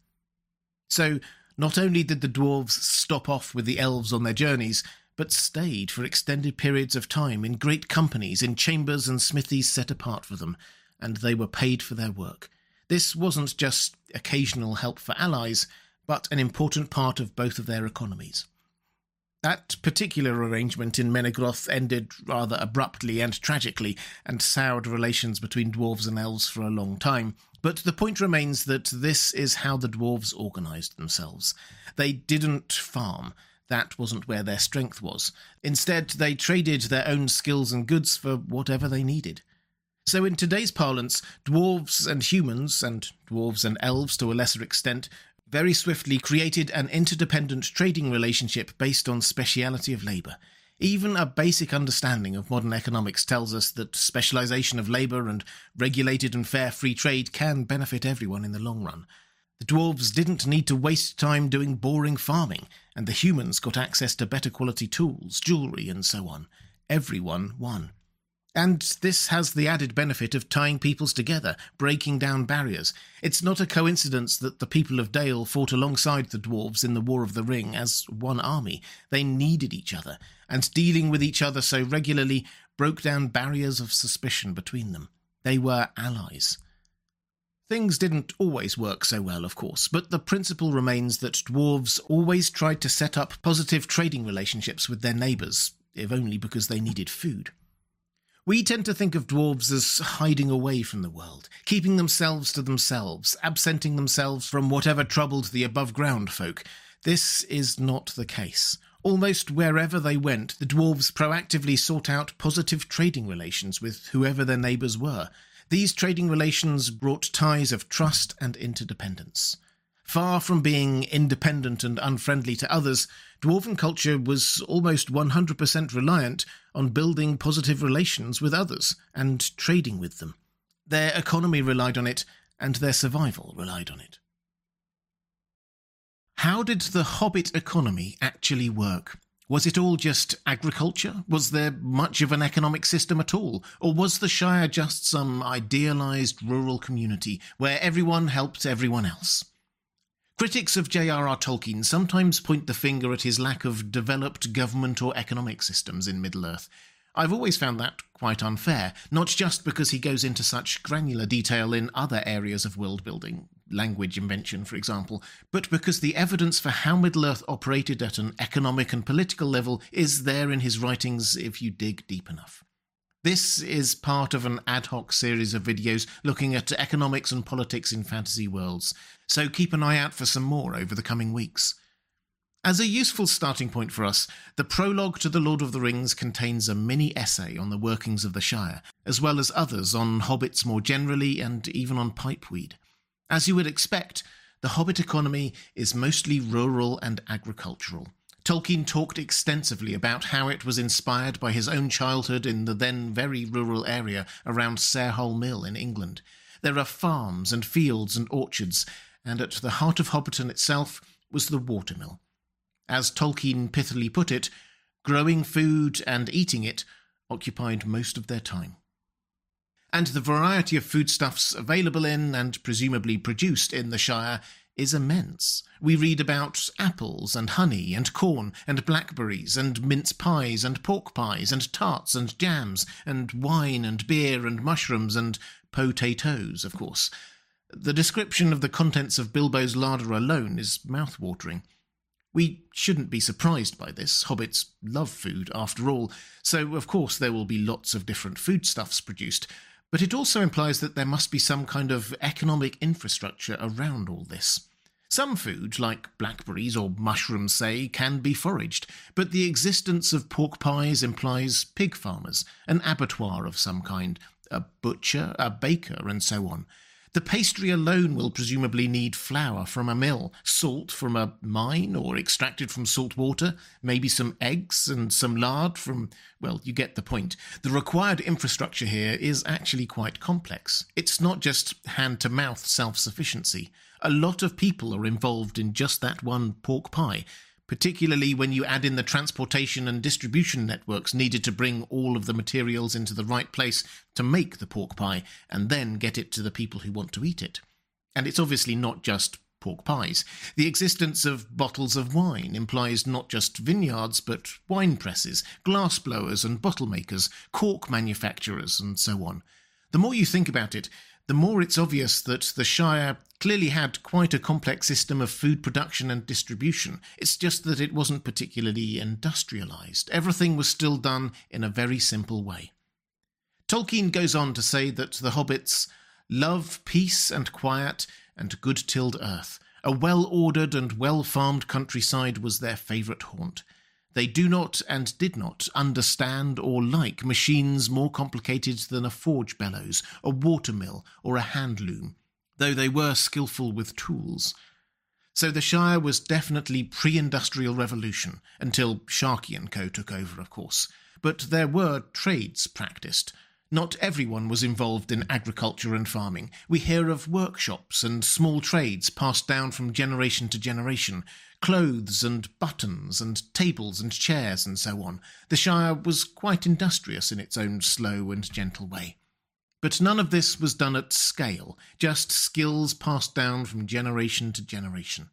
So, not only did the dwarves stop off with the elves on their journeys, but stayed for extended periods of time in great companies in chambers and smithies set apart for them, and they were paid for their work. This wasn't just occasional help for allies, but an important part of both of their economies. That particular arrangement in Menegroth ended rather abruptly and tragically, and soured relations between dwarves and elves for a long time. But the point remains that this is how the dwarves organised themselves. They didn't farm. That wasn't where their strength was. Instead, they traded their own skills and goods for whatever they needed. So in today's parlance, dwarves and humans, and dwarves and elves to a lesser extent, very swiftly created an interdependent trading relationship based on speciality of labour. Even a basic understanding of modern economics tells us that specialisation of labour and regulated and fair free trade can benefit everyone in the long run. The dwarves didn't need to waste time doing boring farming, and the humans got access to better quality tools, jewellery and so on. Everyone won. And this has the added benefit of tying peoples together, breaking down barriers. It's not a coincidence that the people of Dale fought alongside the dwarves in the War of the Ring as one army. They needed each other, and dealing with each other so regularly broke down barriers of suspicion between them. They were allies. Things didn't always work so well, of course, but the principle remains that dwarves always tried to set up positive trading relationships with their neighbours, if only because they needed food. We tend to think of dwarves as hiding away from the world, keeping themselves to themselves, absenting themselves from whatever troubled the above-ground folk. This is not the case. Almost wherever they went, the dwarves proactively sought out positive trading relations with whoever their neighbours were. These trading relations brought ties of trust and interdependence. Far from being independent and unfriendly to others, dwarven culture was almost 100% reliant on building positive relations with others and trading with them. Their economy relied on it, and their survival relied on it. How did the Hobbit economy actually work? Was it all just agriculture? Was there much of an economic system at all? Or was the Shire just some idealised rural community where everyone helped everyone else? Critics of J.R.R. Tolkien sometimes point the finger at his lack of developed government or economic systems in Middle-earth. I've always found that quite unfair, not just because he goes into such granular detail in other areas of world-building, language invention, for example, but because the evidence for how Middle-earth operated at an economic and political level is there in his writings if you dig deep enough. This is part of an ad hoc series of videos looking at economics and politics in fantasy worlds, so keep an eye out for some more over the coming weeks. As a useful starting point for us, the prologue to The Lord of the Rings contains a mini-essay on the workings of the Shire, as well as others on hobbits more generally and even on pipeweed. As you would expect, the hobbit economy is mostly rural and agricultural. Tolkien talked extensively about how it was inspired by his own childhood in the then very rural area around Sarehole Mill in England. There are farms and fields and orchards, and at the heart of Hobbiton itself was the watermill. As Tolkien pithily put it, growing food and eating it occupied most of their time. And the variety of foodstuffs available in and presumably produced in the Shire is immense. We read about apples and honey and corn and blackberries and mince pies and pork pies and tarts and jams and wine and beer and mushrooms and potatoes, of course. The description of the contents of Bilbo's larder alone is mouth-watering. We shouldn't be surprised by this. Hobbits love food, after all, so of course there will be lots of different foodstuffs produced, but it also implies that there must be some kind of economic infrastructure around all this. Some food, like blackberries or mushrooms, say, can be foraged, but the existence of pork pies implies pig farmers, an abattoir of some kind, a butcher, a baker, and so on. The pastry alone will presumably need flour from a mill, salt from a mine or extracted from salt water, maybe some eggs and some lard from, well, you get the point. The required infrastructure here is actually quite complex. It's not just hand-to-mouth self-sufficiency. A lot of people are involved in just that one pork pie, particularly when you add in the transportation and distribution networks needed to bring all of the materials into the right place to make the pork pie and then get it to the people who want to eat it. And it's obviously not just pork pies. The existence of bottles of wine implies not just vineyards, but wine presses, glass blowers and bottle makers, cork manufacturers, and so on. The more you think about it, the more it's obvious that the Shire clearly had quite a complex system of food production and distribution. It's just that it wasn't particularly industrialised. Everything was still done in a very simple way. Tolkien goes on to say that the hobbits love peace and quiet and good-tilled earth. A well-ordered and well-farmed countryside was their favourite haunt. They do not and did not understand or like machines more complicated than a forge bellows, a watermill, or a hand loom, though they were skillful with tools. So the Shire was definitely pre-industrial revolution, until Sharkey & Co. took over, of course. But there were trades practised. Not everyone was involved in agriculture and farming. We hear of workshops and small trades passed down from generation to generation, clothes and buttons and tables and chairs and so on. The Shire was quite industrious in its own slow and gentle way. But none of this was done at scale, just skills passed down from generation to generation.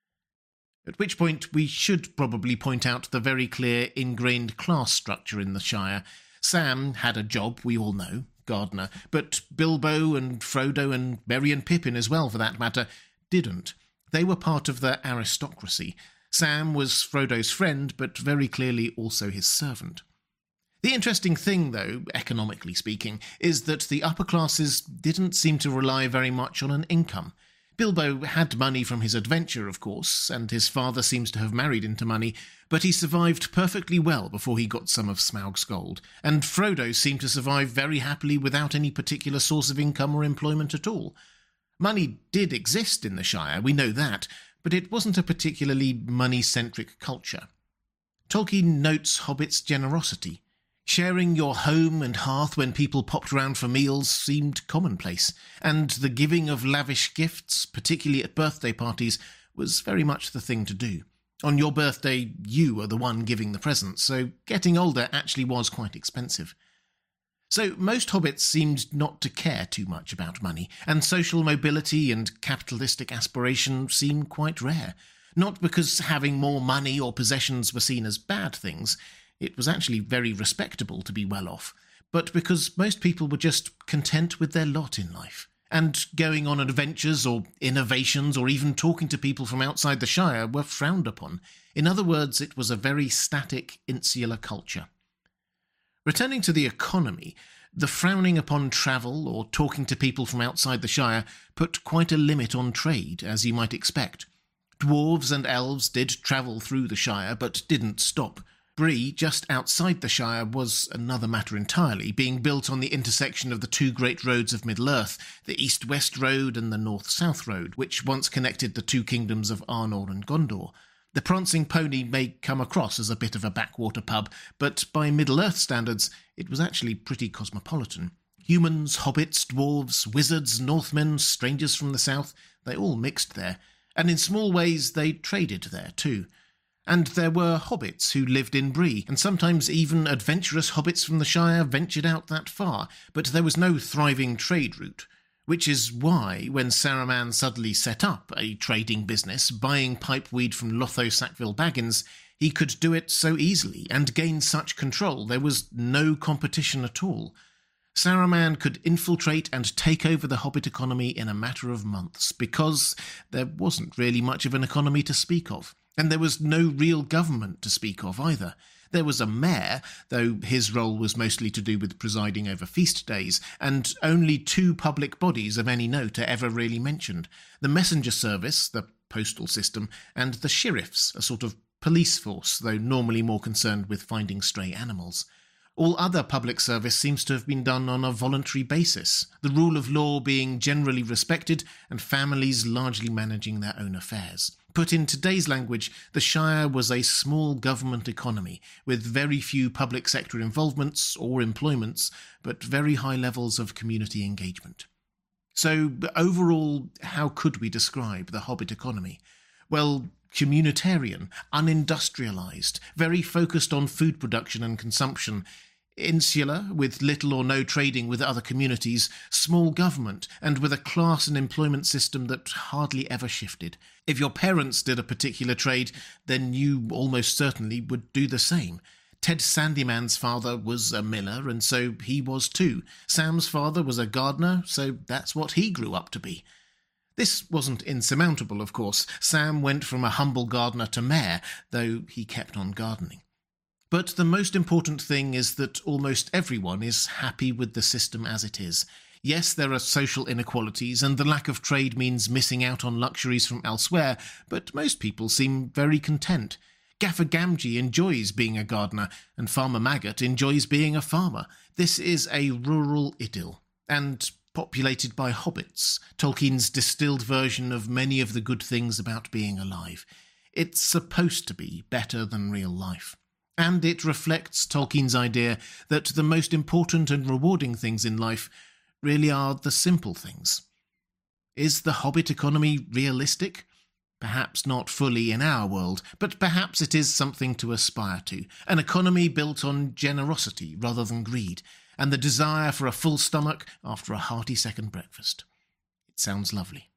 At which point we should probably point out the very clear ingrained class structure in the Shire. Sam had a job, we all know, gardener, but Bilbo and Frodo and Merry and Pippin as well, for that matter, didn't. They were part of the aristocracy. Sam was Frodo's friend, but very clearly also his servant. The interesting thing, though, economically speaking, is that the upper classes didn't seem to rely very much on an income. Bilbo had money from his adventure, of course, and his father seems to have married into money, but he survived perfectly well before he got some of Smaug's gold, and Frodo seemed to survive very happily without any particular source of income or employment at all. Money did exist in the Shire, we know that, but it wasn't a particularly money-centric culture. Tolkien notes Hobbits' generosity. Sharing your home and hearth when people popped round for meals seemed commonplace, and the giving of lavish gifts, particularly at birthday parties, was very much the thing to do. On your birthday, you are the one giving the presents, so getting older actually was quite expensive. So most hobbits seemed not to care too much about money, and social mobility and capitalistic aspiration seemed quite rare. Not because having more money or possessions were seen as bad things. It was actually very respectable to be well off, but because most people were just content with their lot in life. and going on adventures or innovations or even talking to people from outside the Shire were frowned upon. In other words, it was a very static, insular culture. Returning to the economy, the frowning upon travel or talking to people from outside the Shire put quite a limit on trade, as you might expect. Dwarves and elves did travel through the Shire, but didn't stop. Bree, just outside the Shire, was another matter entirely, being built on the intersection of the two great roads of Middle-earth, the East-West Road and the North-South Road, which once connected the two kingdoms of Arnor and Gondor. The Prancing Pony may come across as a bit of a backwater pub, but by Middle-earth standards, it was actually pretty cosmopolitan. Humans, hobbits, dwarves, wizards, Northmen, strangers from the south, they all mixed there, and in small ways they traded there too. And there were hobbits who lived in Bree, and sometimes even adventurous hobbits from the Shire ventured out that far, but there was no thriving trade route. Which is why, when Saruman suddenly set up a trading business, buying pipeweed from Lotho Sackville Baggins, he could do it so easily and gain such control there was no competition at all. Saruman could infiltrate and take over the hobbit economy in a matter of months, because there wasn't really much of an economy to speak of. And there was no real government to speak of either. There was a mayor, though his role was mostly to do with presiding over feast days, and only two public bodies of any note are ever really mentioned. The messenger service, the postal system, and the sheriffs, a sort of police force, though normally more concerned with finding stray animals. All other public service seems to have been done on a voluntary basis, the rule of law being generally respected and families largely managing their own affairs. Put in today's language, the Shire was a small government economy, with very few public sector involvements or employments, but very high levels of community engagement. So, overall, how could we describe the Hobbit economy? Well, communitarian, unindustrialised, very focused on food production and consumption, insular, with little or no trading with other communities, small government, and with a class and employment system that hardly ever shifted. If your parents did a particular trade, then you almost certainly would do the same. Ted Sandyman's father was a miller, and so he was too. Sam's father was a gardener, so that's what he grew up to be. This wasn't insurmountable, of course. Sam went from a humble gardener to mayor, though he kept on gardening. But the most important thing is that almost everyone is happy with the system as it is. Yes, there are social inequalities, and the lack of trade means missing out on luxuries from elsewhere, but most people seem very content. Gaffer Gamgee enjoys being a gardener, and Farmer Maggot enjoys being a farmer. This is a rural idyll, and populated by hobbits, Tolkien's distilled version of many of the good things about being alive. It's supposed to be better than real life. And it reflects Tolkien's idea that the most important and rewarding things in life really are the simple things. Is the Hobbit economy realistic? Perhaps not fully in our world, but perhaps it is something to aspire to. An economy built on generosity rather than greed, and the desire for a full stomach after a hearty second breakfast. It sounds lovely.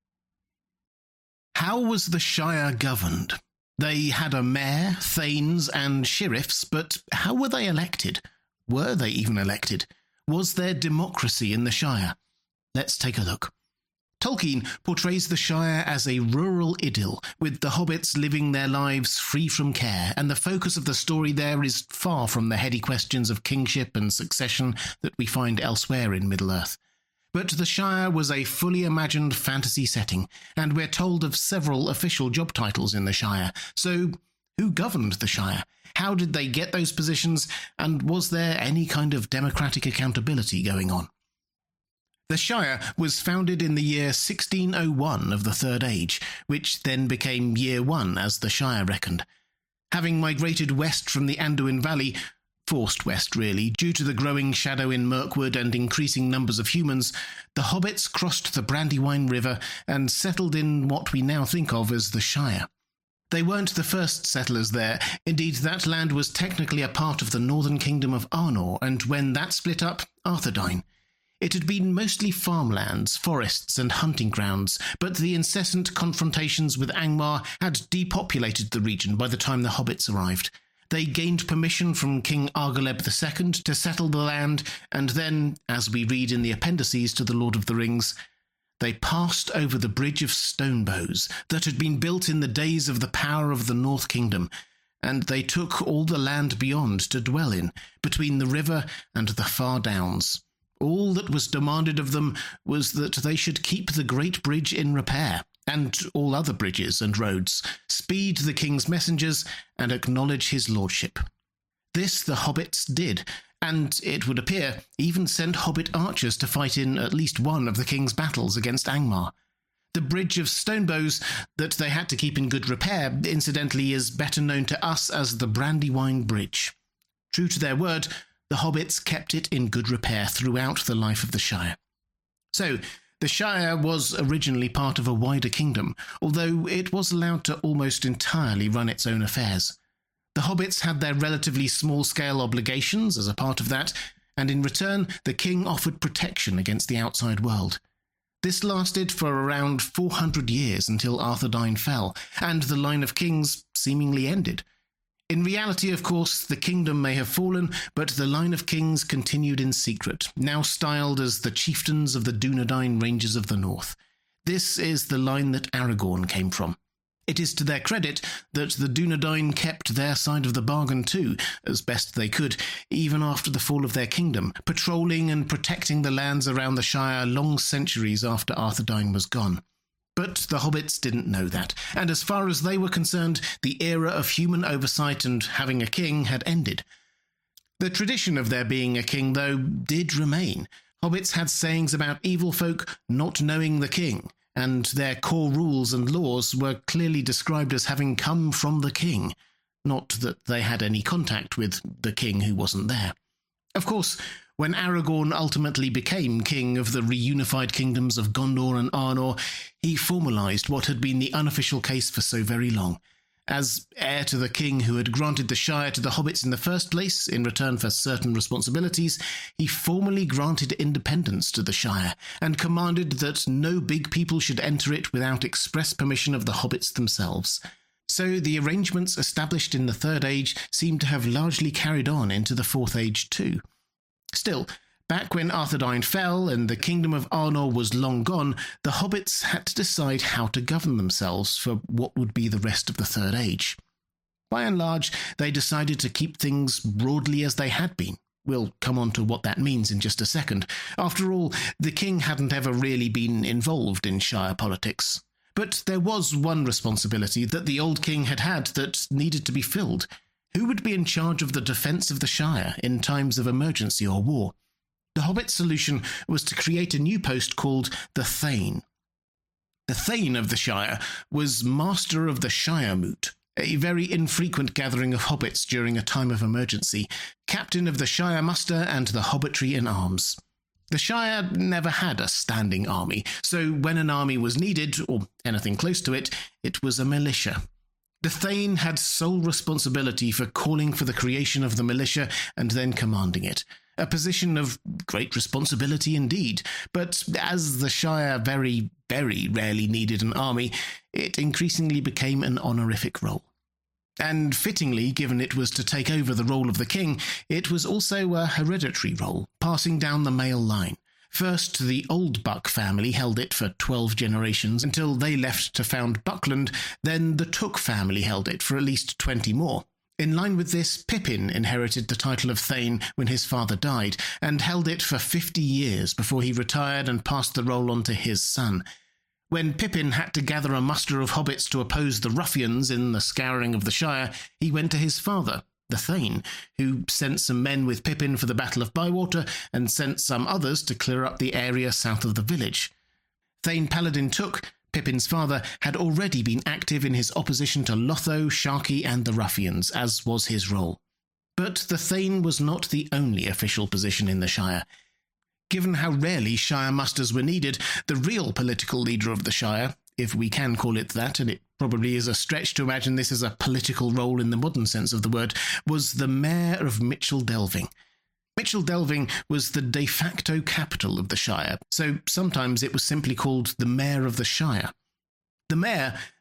How was the Shire governed? They had a mayor, thanes, and sheriffs, but how were they elected? Were they even elected? Was there democracy in the Shire? Let's take a look. Tolkien portrays the Shire as a rural idyll, with the hobbits living their lives free from care, and the focus of the story there is far from the heady questions of kingship and succession that we find elsewhere in Middle-earth. But the Shire was a fully imagined fantasy setting, and we're told of several official job titles in the Shire. So, who governed the Shire? How did they get those positions, and was there any kind of democratic accountability going on? The Shire was founded in the year 1601 of the Third Age, which then became Year One as the Shire reckoned. Having migrated west from the Anduin Valley, forced west really, due to the growing shadow in Mirkwood and increasing numbers of humans, the hobbits crossed the Brandywine River and settled in what we now think of as the Shire. They weren't the first settlers there. Indeed, that land was technically a part of the northern kingdom of Arnor, and when that split up, Arthedain. It had been mostly farmlands, forests and hunting grounds, but the incessant confrontations with Angmar had depopulated the region by the time the hobbits arrived. they gained permission from King Argaleb II to settle the land, and then, as we read in the appendices to The Lord of the Rings, they passed over the Bridge of Stonebows that had been built in the days of the power of the North Kingdom, and they took all the land beyond to dwell in, between the river and the far downs. All that was demanded of them was that they should keep the great bridge in repair, and all other bridges and roads, speed the king's messengers, and acknowledge his lordship. This the hobbits did, and, it would appear, even sent hobbit archers to fight in at least one of the king's battles against Angmar. The Bridge of Stonebows that they had to keep in good repair, incidentally, is better known to us as the Brandywine Bridge. True to their word, the hobbits kept it in good repair throughout the life of the Shire. So, the Shire was originally part of a wider kingdom, although it was allowed to almost entirely run its own affairs. The hobbits had their relatively small-scale obligations as a part of that, and in return the king offered protection against the outside world. This lasted for around 400 years until Arthedain fell, and the line of kings seemingly ended. In reality, of course, the kingdom may have fallen, but the line of kings continued in secret, now styled as the chieftains of the Dunedain Ranges of the North. This is the line that Aragorn came from. It is to their credit that the Dunedain kept their side of the bargain too, as best they could, even after the fall of their kingdom, patrolling and protecting the lands around the Shire long centuries after Arthedain was gone. But the hobbits didn't know that, and as far as they were concerned, the era of human oversight and having a king had ended. The tradition of there being a king, though, did remain. Hobbits had sayings about evil folk not knowing the king, and their core rules and laws were clearly described as having come from the king, not that they had any contact with the king who wasn't there. Of course, when Aragorn ultimately became king of the reunified kingdoms of Gondor and Arnor, he formalised what had been the unofficial case for so very long. As heir to the king who had granted the Shire to the hobbits in the first place in return for certain responsibilities, he formally granted independence to the Shire and commanded that no big people should enter it without express permission of the hobbits themselves. So the arrangements established in the Third Age seem to have largely carried on into the Fourth Age too. Still, back when Arthedain fell and the kingdom of Arnor was long gone, the hobbits had to decide how to govern themselves for what would be the rest of the Third Age. By and large, they decided to keep things broadly as they had been. We'll come on to what that means in just a second. After all, the king hadn't ever really been involved in Shire politics. But there was one responsibility that the old king had had that needed to be filled. Who would be in charge of the defence of the Shire in times of emergency or war? The Hobbit solution was to create a new post called the Thane. The Thane of the Shire was Master of the Shiremoot, a very infrequent gathering of hobbits during a time of emergency, captain of the Shire muster and the hobbitry in arms. The Shire never had a standing army, so when an army was needed, or anything close to it, it was a militia. The Thane had sole responsibility for calling for the creation of the militia and then commanding it, a position of great responsibility indeed, but as the Shire very, very rarely needed an army, it increasingly became an honorific role. And fittingly, given it was to take over the role of the king, it was also a hereditary role, passing down the male line. First, the Old Buck family held it for 12 generations until they left to found Buckland, then the Took family held it for at least 20 more. In line with this, Pippin inherited the title of Thane when his father died, and held it for 50 years before he retired and passed the role on to his son. When Pippin had to gather a muster of hobbits to oppose the ruffians in the scouring of the Shire, he went to his father, the Thane, who sent some men with Pippin for the Battle of Bywater and sent some others to clear up the area south of the village. Thane Paladin Took, Pippin's father, had already been active in his opposition to Lotho, Sharkey and the ruffians, as was his role. But the Thane was not the only official position in the Shire. Given how rarely Shire musters were needed, the real political leader of the Shire, if we can call it that, and it probably is a stretch to imagine this as a political role in the modern sense of the word, was the Mayor of Mitchell Delving. Mitchell Delving was the de facto capital of the Shire, so sometimes it was simply called the Mayor of the Shire. The Mayor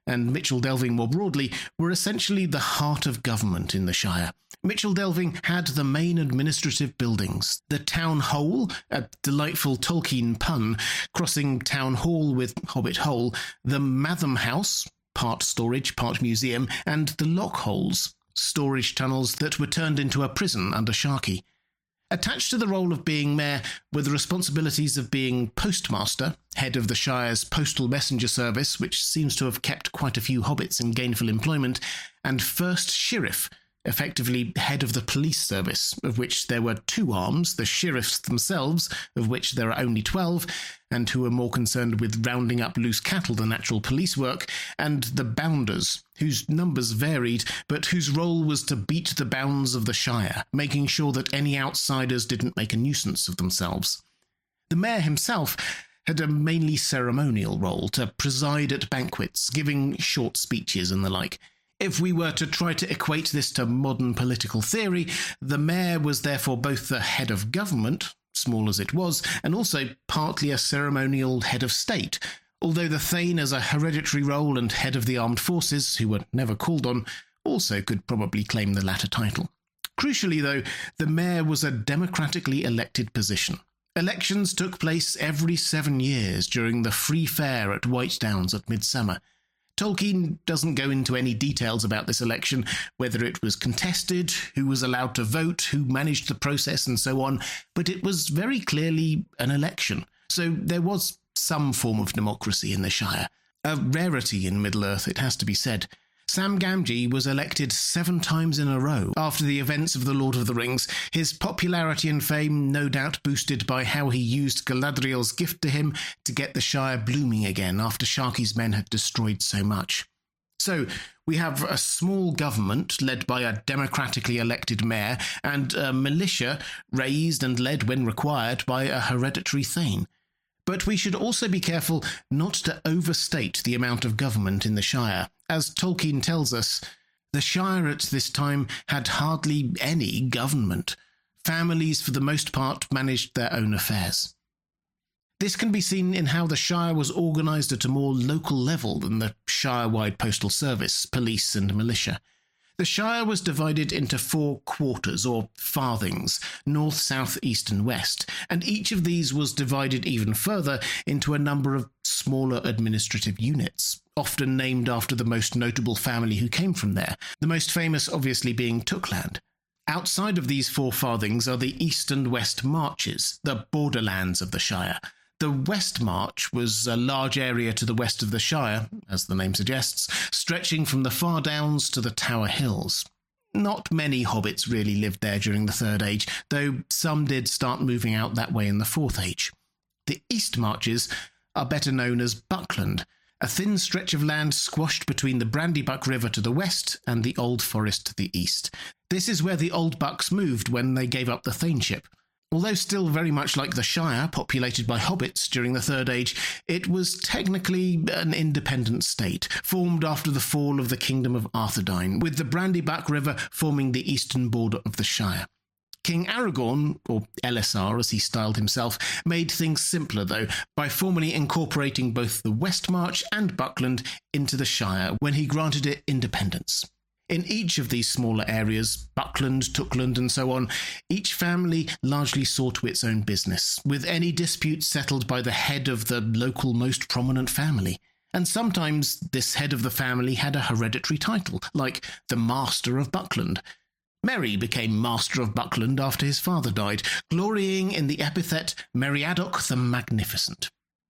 and Mitchell Delving more broadly, were essentially the heart of government in the Shire. Mitchell Delving had the main administrative buildings, the Town Hole, a delightful Tolkien pun, crossing Town Hall with Hobbit Hole, the Matham House, part storage, part museum, and the Lockholes, storage tunnels that were turned into a prison under Sharkey. Attached to the role of being mayor were the responsibilities of being postmaster, head of the Shire's postal messenger service, which seems to have kept quite a few hobbits in gainful employment, and first sheriff, effectively head of the police service, of which there were two arms, the sheriffs themselves, of which there are only 12, and who were more concerned with rounding up loose cattle than actual police work, and the bounders, whose numbers varied, but whose role was to beat the bounds of the Shire, making sure that any outsiders didn't make a nuisance of themselves. The mayor himself had a mainly ceremonial role, to preside at banquets, giving short speeches and the like. If we were to try to equate this to modern political theory, the mayor was therefore both the head of government, small as it was, and also partly a ceremonial head of state, although the Thane as a hereditary role and head of the armed forces, who were never called on, also could probably claim the latter title. Crucially, though, the mayor was a democratically elected position. Elections took place every 7 years during the free fair at White Downs at midsummer. Tolkien doesn't go into any details about this election, whether it was contested, who was allowed to vote, who managed the process, and so on, but it was very clearly an election. So there was some form of democracy in the Shire. A rarity in Middle-earth, it has to be said. Sam Gamgee was elected 7 times in a row after the events of The Lord of the Rings, his popularity and fame no doubt boosted by how he used Galadriel's gift to him to get the Shire blooming again after Sharkey's men had destroyed so much. So, we have a small government led by a democratically elected mayor and a militia raised and led when required by a hereditary Thane. But we should also be careful not to overstate the amount of government in the Shire. As Tolkien tells us, the Shire at this time had hardly any government. Families, for the most part, managed their own affairs. This can be seen in how the Shire was organised at a more local level than the Shire-wide postal service, police and militia. The Shire was divided into 4 quarters, or farthings, north, south, east and west, and each of these was divided even further into a number of smaller administrative units, often named after the most notable family who came from there, the most famous obviously being Tookland. Outside of these 4 farthings are the east and west marches, the borderlands of the Shire. The West March was a large area to the west of the Shire, as the name suggests, stretching from the Far Downs to the Tower Hills. Not many hobbits really lived there during the Third Age, though some did start moving out that way in the Fourth Age. The East Marches are better known as Buckland, a thin stretch of land squashed between the Brandybuck River to the west and the Old Forest to the east. This is where the Old Bucks moved when they gave up the Thaneship. Although still very much like the Shire, populated by hobbits during the Third Age, it was technically an independent state, formed after the fall of the Kingdom of Arthedain, with the Brandybuck River forming the eastern border of the Shire. King Aragorn, or Elessar as he styled himself, made things simpler though, by formally incorporating both the West March and Buckland into the Shire when he granted it independence. In each of these smaller areas, Buckland, Tookland and so on, each family largely saw to its own business, with any disputes settled by the head of the local most prominent family. And sometimes this head of the family had a hereditary title, like the Master of Buckland. Merry became Master of Buckland after his father died, glorying in the epithet Meriadoc the Magnificent.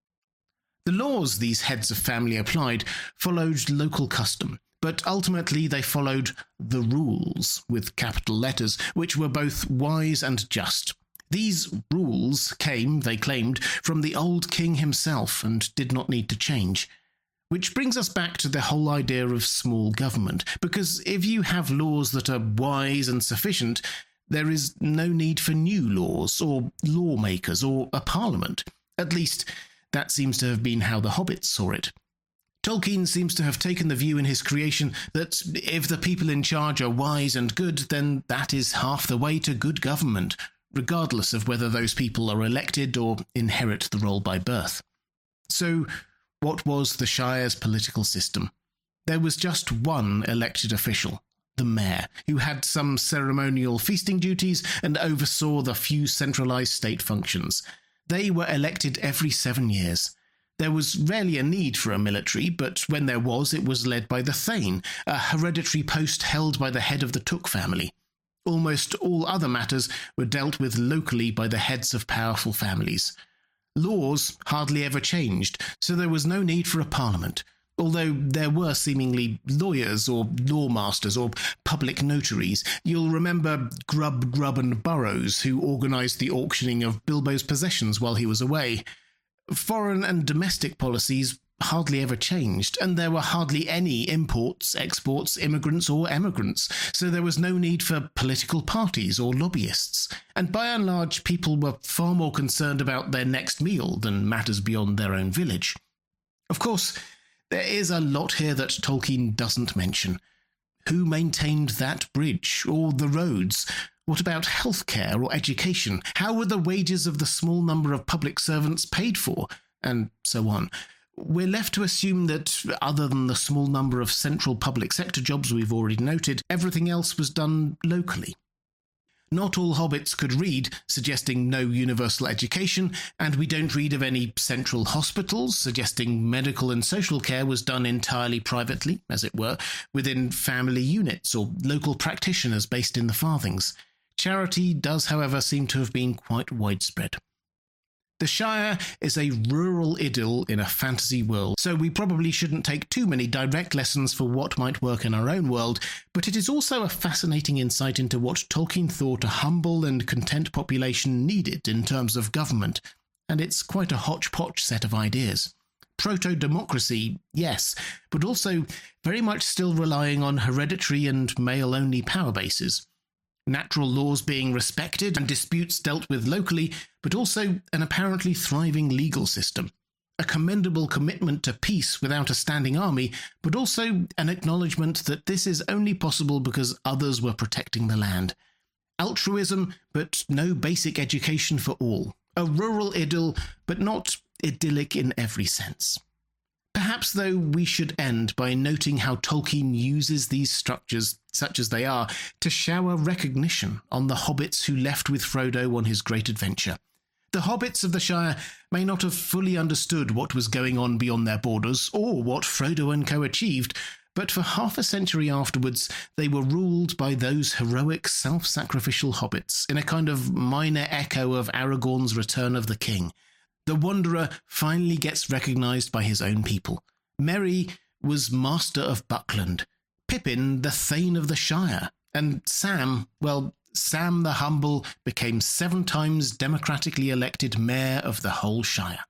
The laws these heads of family applied followed local custom, but ultimately they followed the rules, with capital letters, which were both wise and just. These rules came, they claimed, from the old king himself and did not need to change. Which brings us back to the whole idea of small government, because if you have laws that are wise and sufficient, there is no need for new laws, or lawmakers, or a parliament. At least, that seems to have been how the hobbits saw it. Tolkien seems to have taken the view in his creation that if the people in charge are wise and good, then that is half the way to good government, regardless of whether those people are elected or inherit the role by birth. So, what was the Shire's political system? There was just one elected official, the mayor, who had some ceremonial feasting duties and oversaw the few centralised state functions. They were elected every 7 years. There was rarely a need for a military, but when there was, it was led by the Thane, a hereditary post held by the head of the Took family. Almost all other matters were dealt with locally by the heads of powerful families. Laws hardly ever changed, so there was no need for a parliament, although there were seemingly lawyers or lawmasters or public notaries. You'll remember Grubb, and Burrows, who organised the auctioning of Bilbo's possessions while he was away. Foreign and domestic policies hardly ever changed, and there were hardly any imports, exports, immigrants or emigrants, so there was no need for political parties or lobbyists, and by and large people were far more concerned about their next meal than matters beyond their own village. Of course, there is a lot here that Tolkien doesn't mention. Who maintained that bridge, or the roads? What about healthcare or education? How were the wages of the small number of public servants paid for? And so on. We're left to assume that, other than the small number of central public sector jobs we've already noted, everything else was done locally. Not all hobbits could read, suggesting no universal education, and we don't read of any central hospitals, suggesting medical and social care was done entirely privately, as it were, within family units or local practitioners based in the farthings. Charity does, however, seem to have been quite widespread. The Shire is a rural idyll in a fantasy world, so we probably shouldn't take too many direct lessons for what might work in our own world, but it is also a fascinating insight into what Tolkien thought a humble and content population needed in terms of government, and it's quite a hodgepodge set of ideas. Proto-democracy, yes, but also very much still relying on hereditary and male-only power bases. Natural laws being respected and disputes dealt with locally, but also an apparently thriving legal system. A commendable commitment to peace without a standing army, but also an acknowledgement that this is only possible because others were protecting the land. Altruism, but no basic education for all. A rural idyll, but not idyllic in every sense. Perhaps, though, we should end by noting how Tolkien uses these structures, such as they are, to shower recognition on the hobbits who left with Frodo on his great adventure. The hobbits of the Shire may not have fully understood what was going on beyond their borders, or what Frodo and co achieved, but for half a century afterwards they were ruled by those heroic, self-sacrificial hobbits, in a kind of minor echo of Aragorn's Return of the King. The Wanderer finally gets recognised by his own people. Merry was Master of Buckland, Pippin the Thane of the Shire, and Sam, well, Sam the Humble became 7 times democratically elected Mayor of the whole Shire.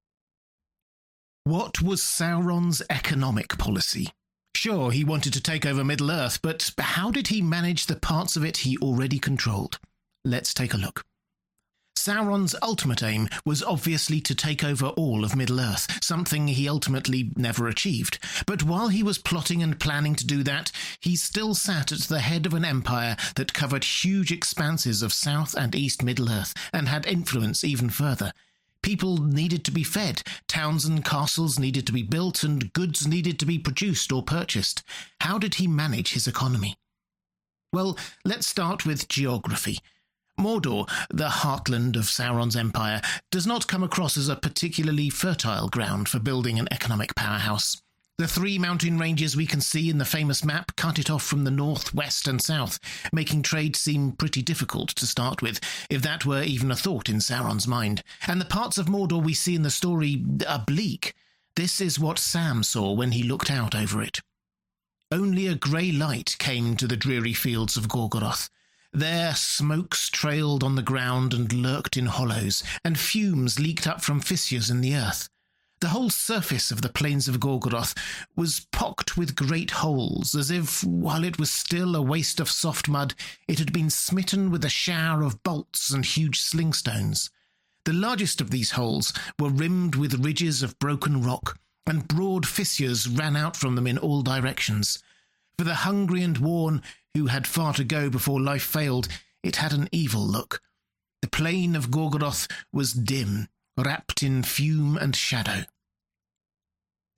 What was Sauron's economic policy? Sure, he wanted to take over Middle-earth, but how did he manage the parts of it he already controlled? Let's take a look. Sauron's ultimate aim was obviously to take over all of Middle-earth, something he ultimately never achieved. But while he was plotting and planning to do that, he still sat at the head of an empire that covered huge expanses of South and East Middle-earth, and had influence even further. People needed to be fed, towns and castles needed to be built, and goods needed to be produced or purchased. How did he manage his economy? Well, let's start with geography. Mordor, the heartland of Sauron's empire, does not come across as a particularly fertile ground for building an economic powerhouse. The 3 mountain ranges we can see in the famous map cut it off from the north, west and south, making trade seem pretty difficult to start with, if that were even a thought in Sauron's mind. And the parts of Mordor we see in the story are bleak. This is what Sam saw when he looked out over it. Only a grey light came to the dreary fields of Gorgoroth. There smokes trailed on the ground and lurked in hollows, and fumes leaked up from fissures in the earth. The whole surface of the plains of Gorgoroth was pocked with great holes, as if, while it was still a waste of soft mud, it had been smitten with a shower of bolts and huge slingstones. The largest of these holes were rimmed with ridges of broken rock, and broad fissures ran out from them in all directions. For the hungry and worn, who had far to go before life failed, it had an evil look. The plain of Gorgoroth was dim, wrapped in fume and shadow.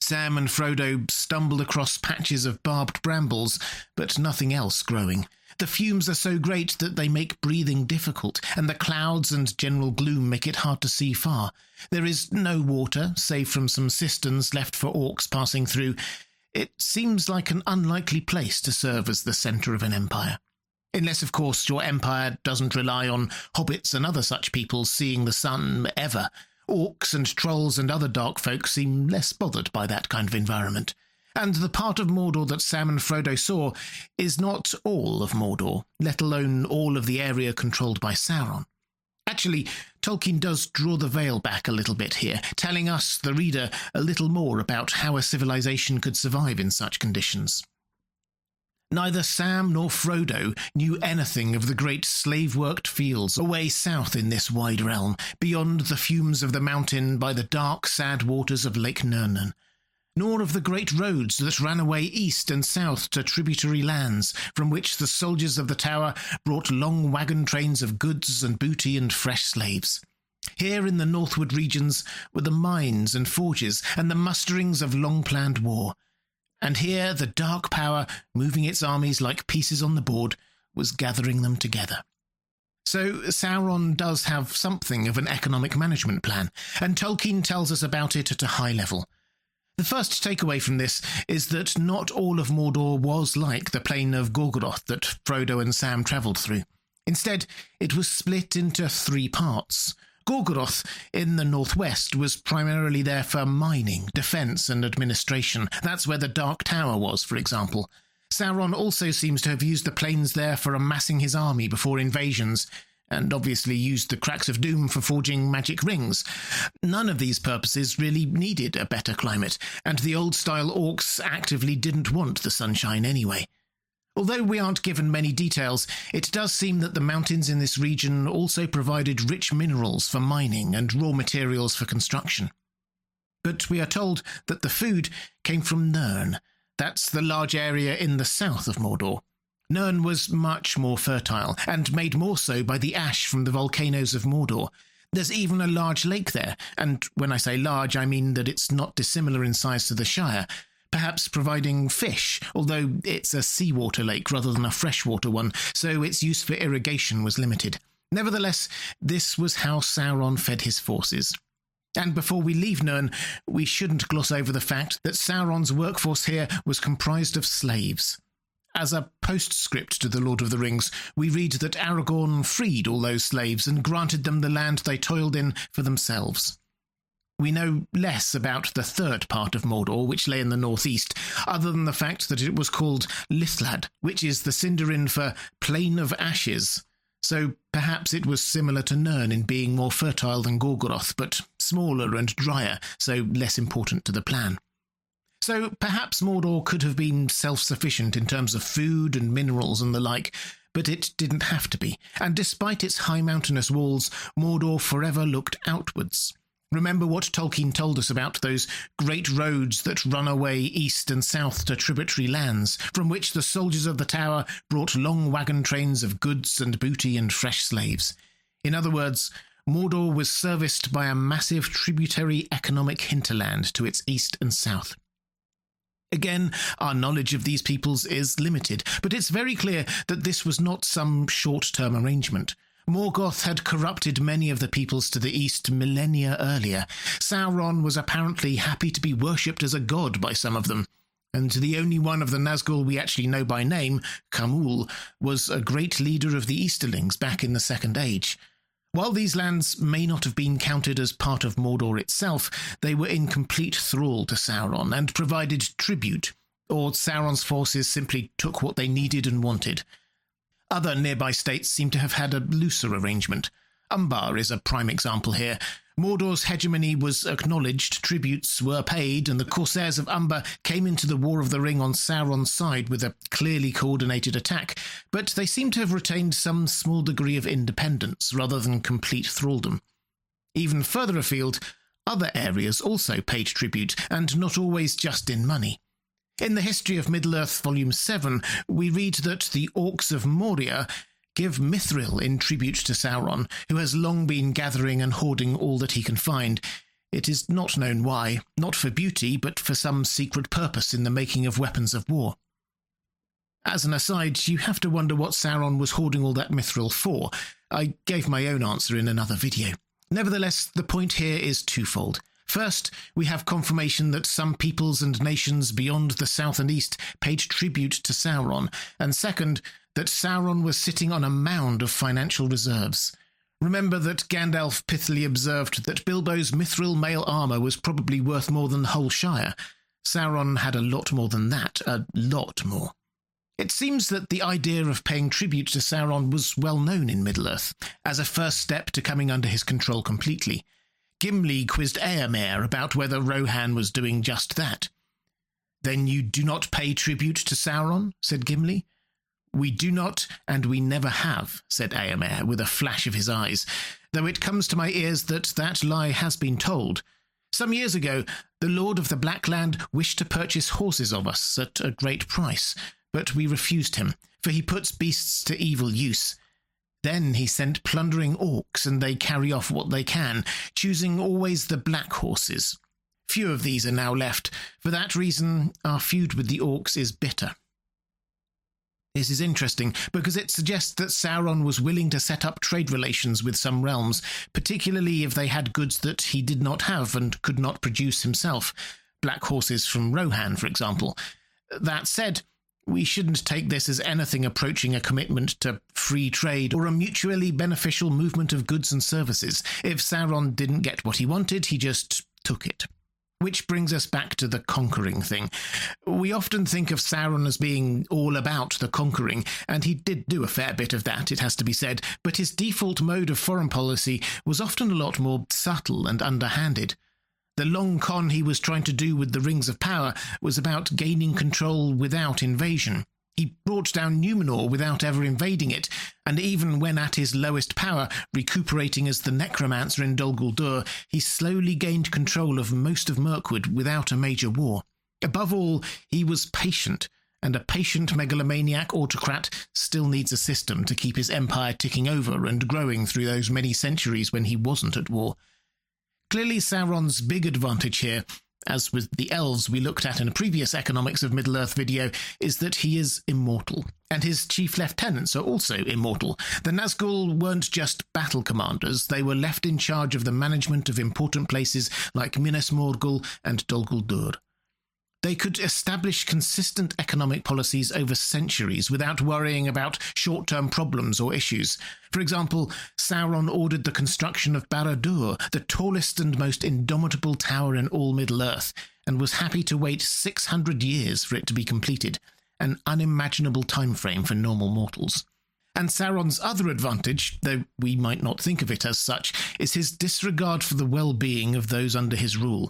Sam and Frodo stumble across patches of barbed brambles, but nothing else growing. The fumes are so great that they make breathing difficult, and the clouds and general gloom make it hard to see far. There is no water, save from some cisterns left for orcs passing through. It seems like an unlikely place to serve as the centre of an empire. Unless, of course, your empire doesn't rely on hobbits and other such people seeing the sun ever. Orcs and trolls and other dark folk seem less bothered by that kind of environment. And the part of Mordor that Sam and Frodo saw is not all of Mordor, let alone all of the area controlled by Sauron. Actually, Tolkien does draw the veil back a little bit here, telling us, the reader, a little more about how a civilization could survive in such conditions. Neither Sam nor Frodo knew anything of the great slave-worked fields away south in this wide realm, beyond the fumes of the mountain by the dark, sad waters of Lake Nirnan, nor of the great roads that ran away east and south to tributary lands, from which the soldiers of the Tower brought long wagon trains of goods and booty and fresh slaves. Here in the northward regions were the mines and forges and the musterings of long-planned war. And here the Dark Power, moving its armies like pieces on the board, was gathering them together. So Sauron does have something of an economic management plan, and Tolkien tells us about it at a high level. The first takeaway from this is that not all of Mordor was like the plain of Gorgoroth that Frodo and Sam travelled through. Instead, it was split into 3 parts. Gorgoroth, in the northwest, was primarily there for mining, defence and administration. That's where the Dark Tower was, for example. Sauron also seems to have used the plains there for amassing his army before invasions, and obviously used the Cracks of Doom for forging magic rings. None of these purposes really needed a better climate, and the old-style orcs actively didn't want the sunshine anyway. Although we aren't given many details, it does seem that the mountains in this region also provided rich minerals for mining and raw materials for construction. But we are told that the food came from Nirn. That's the large area in the south of Mordor. Nirn was much more fertile, and made more so by the ash from the volcanoes of Mordor. There's even a large lake there, and when I say large, I mean that it's not dissimilar in size to the Shire, perhaps providing fish, although it's a seawater lake rather than a freshwater one, so its use for irrigation was limited. Nevertheless, this was how Sauron fed his forces. And before we leave Nirn, we shouldn't gloss over the fact that Sauron's workforce here was comprised of slaves. As a postscript to The Lord of the Rings, we read that Aragorn freed all those slaves and granted them the land they toiled in for themselves. We know less about the third part of Mordor, which lay in the northeast, other than the fact that it was called Lithlad, which is the Sindarin for Plain of Ashes. So perhaps it was similar to Nirn in being more fertile than Gorgoroth, but smaller and drier, so less important to the plan. So perhaps Mordor could have been self-sufficient in terms of food and minerals and the like, but it didn't have to be, and despite its high mountainous walls, Mordor forever looked outwards. Remember what Tolkien told us about those great roads that run away east and south to tributary lands, from which the soldiers of the Tower brought long wagon trains of goods and booty and fresh slaves. In other words, Mordor was serviced by a massive tributary economic hinterland to its east and south. Again, our knowledge of these peoples is limited, but it's very clear that this was not some short-term arrangement. Morgoth had corrupted many of the peoples to the east millennia earlier. Sauron was apparently happy to be worshipped as a god by some of them, and the only one of the Nazgul we actually know by name, Khamûl, was a great leader of the Easterlings back in the Second Age. While these lands may not have been counted as part of Mordor itself, they were in complete thrall to Sauron and provided tribute, or Sauron's forces simply took what they needed and wanted. Other nearby states seem to have had a looser arrangement. Umbar is a prime example here. Mordor's hegemony was acknowledged, tributes were paid, and the Corsairs of Umbar came into the War of the Ring on Sauron's side with a clearly coordinated attack, but they seem to have retained some small degree of independence rather than complete thraldom. Even further afield, other areas also paid tribute, and not always just in money. In the History of Middle-earth Volume 7, we read that the Orcs of Moria give Mithril in tribute to Sauron, who has long been gathering and hoarding all that he can find. It is not known why, not for beauty, but for some secret purpose in the making of weapons of war. As an aside, you have to wonder what Sauron was hoarding all that mithril for. I gave my own answer in another video. Nevertheless, the point here is twofold. First, we have confirmation that some peoples and nations beyond the south and east paid tribute to Sauron, and second, that Sauron was sitting on a mound of financial reserves. Remember that Gandalf pithily observed that Bilbo's mithril mail armour was probably worth more than the whole Shire. Sauron had a lot more than that, a lot more. It seems that the idea of paying tribute to Sauron was well known in Middle-earth, as a first step to coming under his control completely. Gimli quizzed Éomer about whether Rohan was doing just that. "Then you do not pay tribute to Sauron?" said Gimli. "We do not, and we never have," said Éomer, with a flash of his eyes, though it comes to my ears that that lie has been told. Some years ago, the Lord of the Blackland wished to purchase horses of us at a great price, but we refused him, for he puts beasts to evil use. Then he sent plundering orcs, and they carry off what they can, choosing always the black horses. Few of these are now left. For that reason, our feud with the orcs is bitter. This is interesting, because it suggests that Sauron was willing to set up trade relations with some realms, particularly if they had goods that he did not have and could not produce himself. Black horses from Rohan, for example. That said, we shouldn't take this as anything approaching a commitment to free trade or a mutually beneficial movement of goods and services. If Sauron didn't get what he wanted, he just took it. Which brings us back to the conquering thing. We often think of Sauron as being all about the conquering, and he did do a fair bit of that, it has to be said, but his default mode of foreign policy was often a lot more subtle and underhanded. The long con he was trying to do with the Rings of Power was about gaining control without invasion. He brought down Númenor without ever invading it, and even when at his lowest power, recuperating as the necromancer in Dol Guldur, he slowly gained control of most of Mirkwood without a major war. Above all, he was patient, and a patient megalomaniac autocrat still needs a system to keep his empire ticking over and growing through those many centuries when he wasn't at war. Clearly Sauron's big advantage here, as with the elves we looked at in a previous Economics of Middle-earth video, is that he is immortal, and his chief lieutenants are also immortal. The Nazgul weren't just battle commanders, they were left in charge of the management of important places like Minas Morgul and Dol Guldur. They could establish consistent economic policies over centuries without worrying about short-term problems or issues. For example, Sauron ordered the construction of Barad-dûr, the tallest and most indomitable tower in all Middle-earth, and was happy to wait 600 years for it to be completed, an unimaginable time frame for normal mortals. And Sauron's other advantage, though we might not think of it as such, is his disregard for the well-being of those under his rule.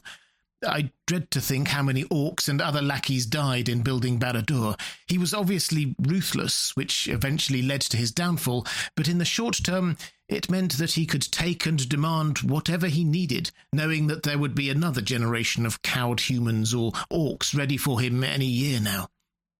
I dread to think how many orcs and other lackeys died in building Barad-dûr. He was obviously ruthless, which eventually led to his downfall, but in the short term it meant that he could take and demand whatever he needed, knowing that there would be another generation of cowed humans or orcs ready for him any year now.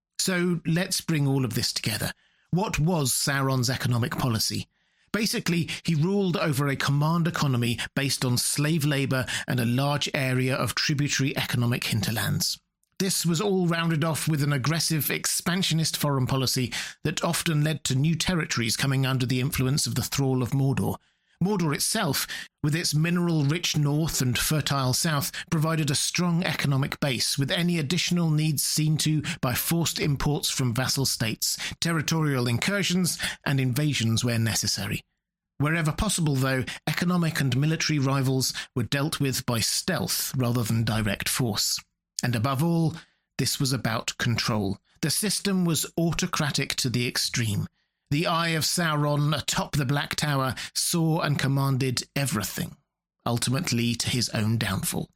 So let's bring all of this together. What was Sauron's economic policy? Basically, he ruled over a command economy based on slave labour and a large area of tributary economic hinterlands. This was all rounded off with an aggressive, expansionist foreign policy that often led to new territories coming under the influence of the thrall of Mordor. Mordor itself, with its mineral-rich north and fertile south, provided a strong economic base, with any additional needs seen to by forced imports from vassal states, territorial incursions, and invasions where necessary. Wherever possible, though, economic and military rivals were dealt with by stealth rather than direct force. And above all, this was about control. The system was autocratic to the extreme. The eye of Sauron atop the Black Tower saw and commanded everything, ultimately to his own downfall.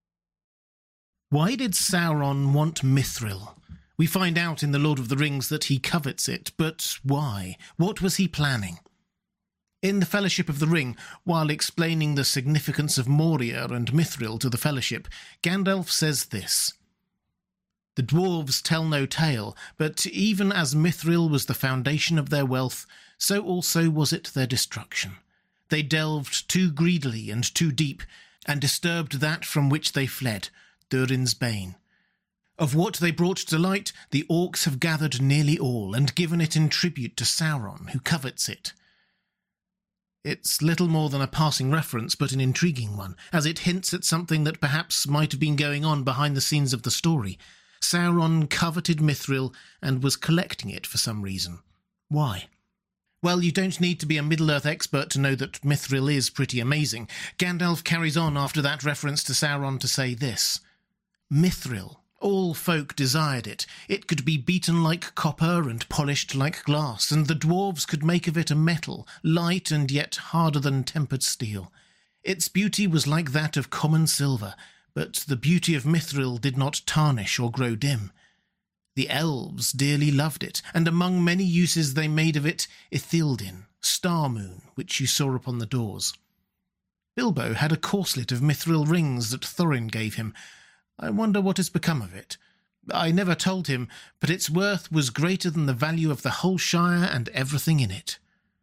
Why did Sauron want mithril? We find out in The Lord of the Rings that he covets it, but why? What was he planning? In The Fellowship of the Ring, while explaining the significance of Moria and mithril to the Fellowship, Gandalf says this: "The dwarves tell no tale, but even as mithril was the foundation of their wealth, so also was it their destruction. They delved too greedily and too deep, and disturbed that from which they fled, Durin's bane. Of what they brought to light, the orcs have gathered nearly all, and given it in tribute to Sauron, who covets it. It's little more than a passing reference, but an intriguing one, as it hints at something that perhaps might have been going on behind the scenes of the story. Sauron coveted Mithril and was collecting it for some reason. Why? Well, you don't need to be a Middle-earth expert to know that Mithril is pretty amazing. Gandalf carries on after that reference to Sauron to say this: Mithril. All folk desired it. It could be beaten like copper and polished like glass, and the dwarves could make of it a metal, light and yet harder than tempered steel. Its beauty was like that of common silver, but the beauty of Mithril did not tarnish or grow dim. The elves dearly loved it, and among many uses they made of it Ithildin, star moon, which you saw upon the doors. Bilbo had a corselet of Mithril rings that Thorin gave him. I wonder what has become of it. I never told him, but its worth was greater than the value of the whole Shire and everything in it.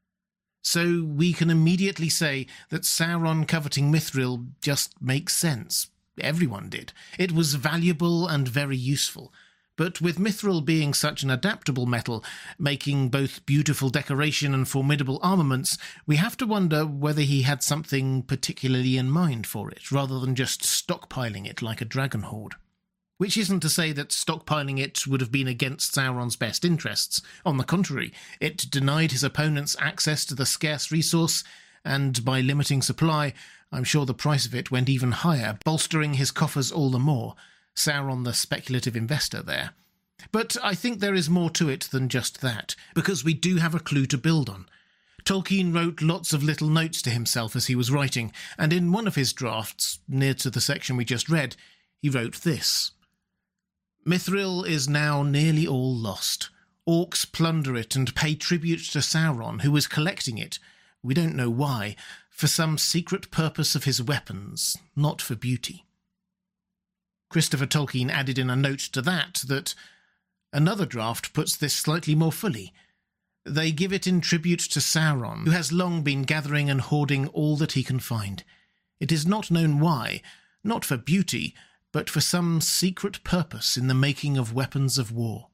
So we can immediately say that Sauron coveting Mithril just makes sense. Everyone did. It was valuable and very useful. But with Mithril being such an adaptable metal, making both beautiful decoration and formidable armaments, we have to wonder whether he had something particularly in mind for it, rather than just stockpiling it like a dragon hoard. Which isn't to say that stockpiling it would have been against Sauron's best interests. On the contrary, it denied his opponents access to the scarce resource, and by limiting supply, I'm sure the price of it went even higher, bolstering his coffers all the more. Sauron the speculative investor there. But I think there is more to it than just that, because we do have a clue to build on. Tolkien wrote lots of little notes to himself as he was writing, and in one of his drafts, near to the section we just read, he wrote this: Mithril is now nearly all lost. Orcs plunder it and pay tribute to Sauron, who is collecting it, we don't know why, for some secret purpose of his weapons, not for beauty. Christopher Tolkien added in a note to that another draft puts this slightly more fully. They give it in tribute to Sauron, who has long been gathering and hoarding all that he can find. It is not known why, not for beauty, but for some secret purpose in the making of weapons of war.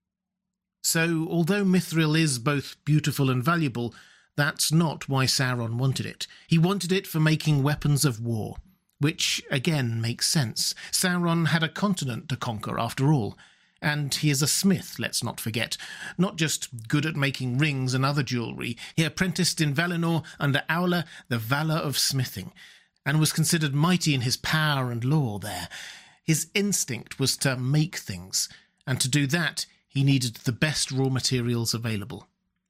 So, although Mithril is both beautiful and valuable, that's not why Sauron wanted it. He wanted it for making weapons of war. Which, again, makes sense. Sauron had a continent to conquer, after all. And he is a smith, let's not forget. Not just good at making rings and other jewellery. He apprenticed in Valinor under Aula, the valour of smithing, and was considered mighty in his power and lore there. His instinct was to make things, and to do that he needed the best raw materials available.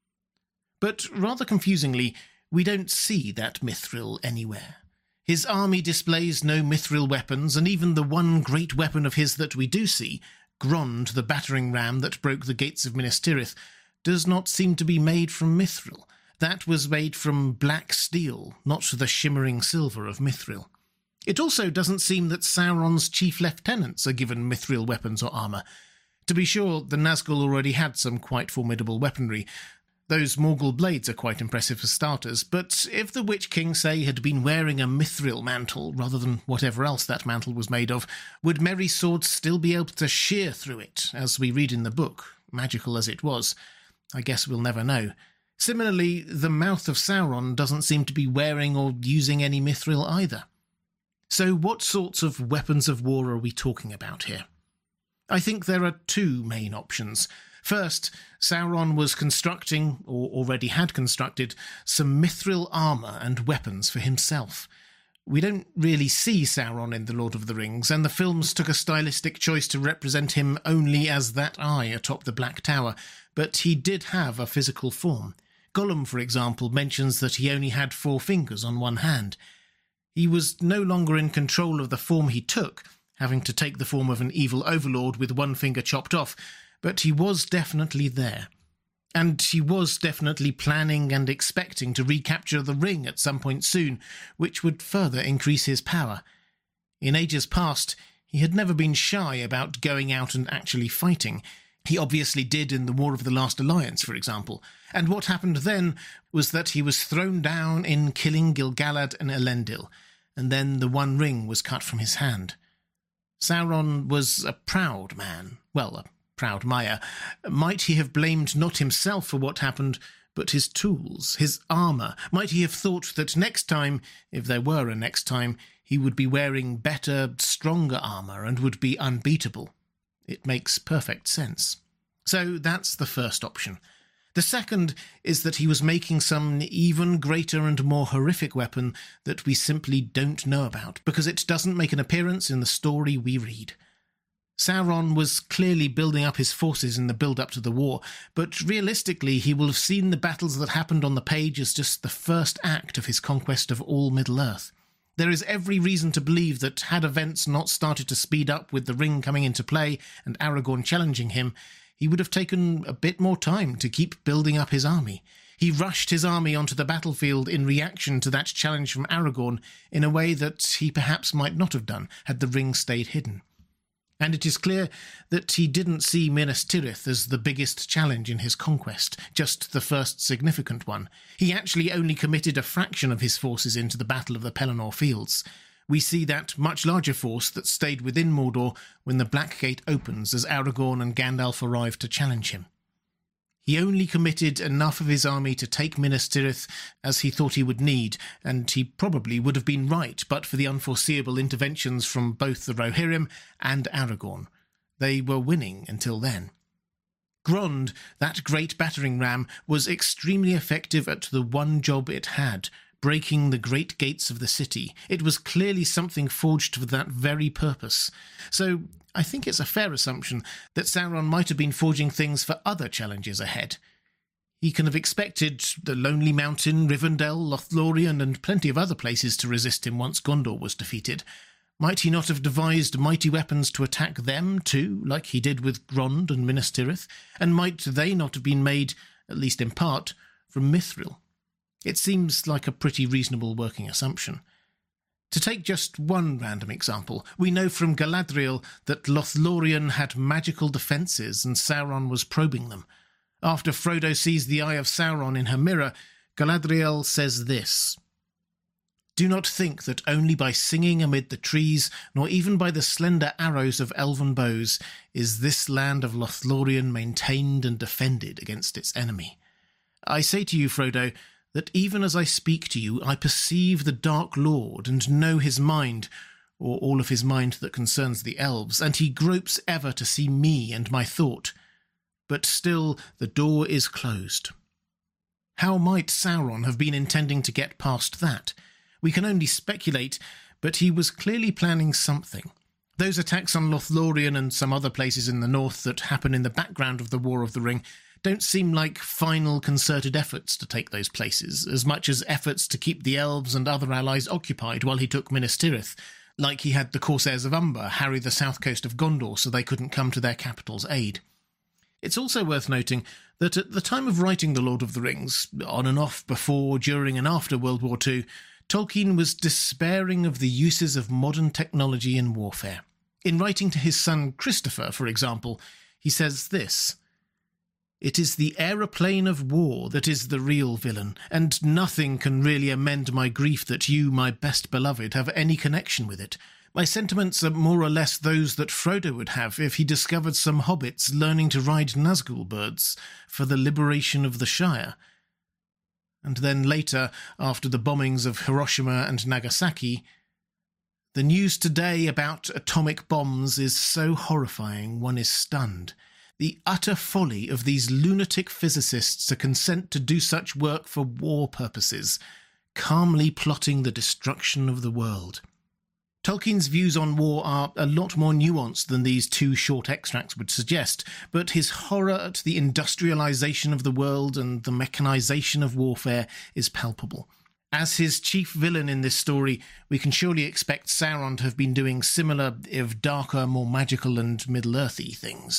But rather confusingly, we don't see that Mithril anywhere. His army displays no Mithril weapons, and even the one great weapon of his that we do see, Grond, the battering ram that broke the gates of Minas Tirith, does not seem to be made from Mithril. That was made from black steel, not the shimmering silver of Mithril. It also doesn't seem that Sauron's chief lieutenants are given Mithril weapons or armour. To be sure, the Nazgul already had some quite formidable weaponry. Those Morgul blades are quite impressive for starters, but if the Witch King, say, had been wearing a Mithril mantle rather than whatever else that mantle was made of, would Merry's sword still be able to shear through it, as we read in the book, magical as it was? I guess we'll never know. Similarly, the mouth of Sauron doesn't seem to be wearing or using any Mithril either. So what sorts of weapons of war are we talking about here? I think there are two main options. First, Sauron was constructing, or already had constructed, some Mithril armour and weapons for himself. We don't really see Sauron in The Lord of the Rings, and the films took a stylistic choice to represent him only as that eye atop the Black Tower, but he did have a physical form. Gollum, for example, mentions that he only had 4 fingers on one hand. He was no longer in control of the form he took, having to take the form of an evil overlord with 1 finger chopped off, but he was definitely there. And he was definitely planning and expecting to recapture the ring at some point soon, which would further increase his power. In ages past, he had never been shy about going out and actually fighting. He obviously did in the War of the Last Alliance, for example. And what happened then was that he was thrown down in killing Gil-galad and Elendil. and then the One Ring was cut from his hand. Sauron was a proud man, well, a proud Maiar. Might he have blamed not himself for what happened, but his tools, his armour? Might he have thought that next time, if there were a next time, he would be wearing better, stronger armour and would be unbeatable? It makes perfect sense. So that's the first option. The second is that he was making some even greater and more horrific weapon that we simply don't know about, because it doesn't make an appearance in the story we read. Sauron was clearly building up his forces in the build-up to the war, but realistically he will have seen the battles that happened on the page as just the first act of his conquest of all Middle-earth. There is every reason to believe that had events not started to speed up with the ring coming into play and Aragorn challenging him, he would have taken a bit more time to keep building up his army. He rushed his army onto the battlefield in reaction to that challenge from Aragorn in a way that he perhaps might not have done had the ring stayed hidden. And it is clear that he didn't see Minas Tirith as the biggest challenge in his conquest, just the first significant one. He actually only committed a fraction of his forces into the Battle of the Pelennor Fields. We see that much larger force that stayed within Mordor when the Black Gate opens as Aragorn and Gandalf arrive to challenge him. He only committed enough of his army to take Minas Tirith as he thought he would need, and he probably would have been right but for the unforeseeable interventions from both the Rohirrim and Aragorn. They were winning until then. Grond, that great battering ram, was extremely effective at the one job it had, breaking the great gates of the city. It was clearly something forged for that very purpose. So I think it's a fair assumption that Sauron might have been forging things for other challenges ahead. He can have expected the Lonely Mountain, Rivendell, Lothlorien, and plenty of other places to resist him once Gondor was defeated. Might he not have devised mighty weapons to attack them too, like he did with Grond and Minas Tirith? And might they not have been made, at least in part, from Mithril? It seems like a pretty reasonable working assumption. To take just one random example, we know from Galadriel that Lothlorien had magical defences and Sauron was probing them. After Frodo sees the Eye of Sauron in her mirror, Galadriel says this: "Do not think that only by singing amid the trees, nor even by the slender arrows of elven bows, is this land of Lothlorien maintained and defended against its enemy. I say to you, Frodo, that even as I speak to you, I perceive the Dark Lord and know his mind, or all of his mind that concerns the elves, and he gropes ever to see me and my thought. But still the door is closed." How might Sauron have been intending to get past that? We can only speculate, but he was clearly planning something. Those attacks on Lothlorien and some other places in the north that happen in the background of the War of the Ring don't seem like final concerted efforts to take those places, as much as efforts to keep the elves and other allies occupied while he took Minas Tirith, like he had the Corsairs of Umber harry the south coast of Gondor so they couldn't come to their capital's aid. It's also worth noting that at the time of writing The Lord of the Rings, on and off before, during and after World War II, Tolkien was despairing of the uses of modern technology in warfare. In writing to his son Christopher, for example, he says this: "It is the aeroplane of war that is the real villain, and nothing can really amend my grief that you, my best beloved, have any connection with it. My sentiments are more or less those that Frodo would have if he discovered some hobbits learning to ride Nazgul birds for the liberation of the Shire." And then later, after the bombings of Hiroshima and Nagasaki, "The news today about atomic bombs is so horrifying one is stunned. The utter folly of these lunatic physicists to consent to do such work for war purposes, calmly plotting the destruction of the world." Tolkien's views on war are a lot more nuanced than these two short extracts would suggest, but his horror at the industrialization of the world and the mechanization of warfare is palpable. As his chief villain in this story, we can surely expect Sauron to have been doing similar, if darker, more magical and Middle-earthy things.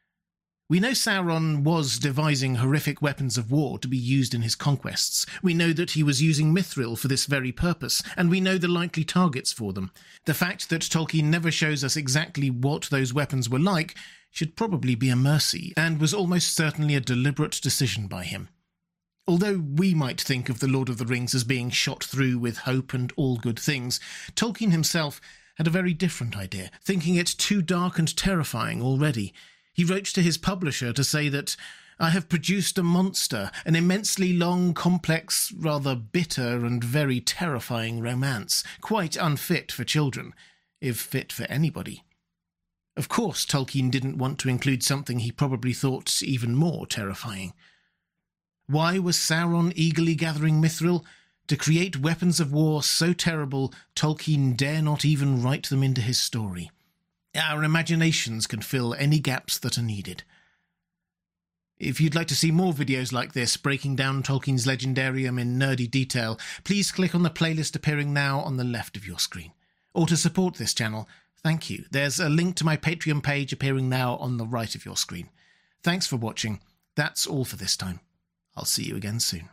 We know Sauron was devising horrific weapons of war to be used in his conquests. We know that he was using Mithril for this very purpose, and we know the likely targets for them. The fact that Tolkien never shows us exactly what those weapons were like should probably be a mercy, and was almost certainly a deliberate decision by him. Although we might think of The Lord of the Rings as being shot through with hope and all good things, Tolkien himself had a very different idea, thinking it too dark and terrifying already. He wrote to his publisher to say that, "I have produced a monster, an immensely long, complex, rather bitter and very terrifying romance, quite unfit for children, if fit for anybody." Of course, Tolkien didn't want to include something he probably thought even more terrifying. Why was Sauron eagerly gathering Mithril? To create weapons of war so terrible, Tolkien dare not even write them into his story. Our imaginations can fill any gaps that are needed. If you'd like to see more videos like this, breaking down Tolkien's Legendarium in nerdy detail, please click on the playlist appearing now on the left of your screen. Or to support this channel, thank you. There's a link to my Patreon page appearing now on the right of your screen. Thanks for watching. That's all for this time. I'll see you again soon.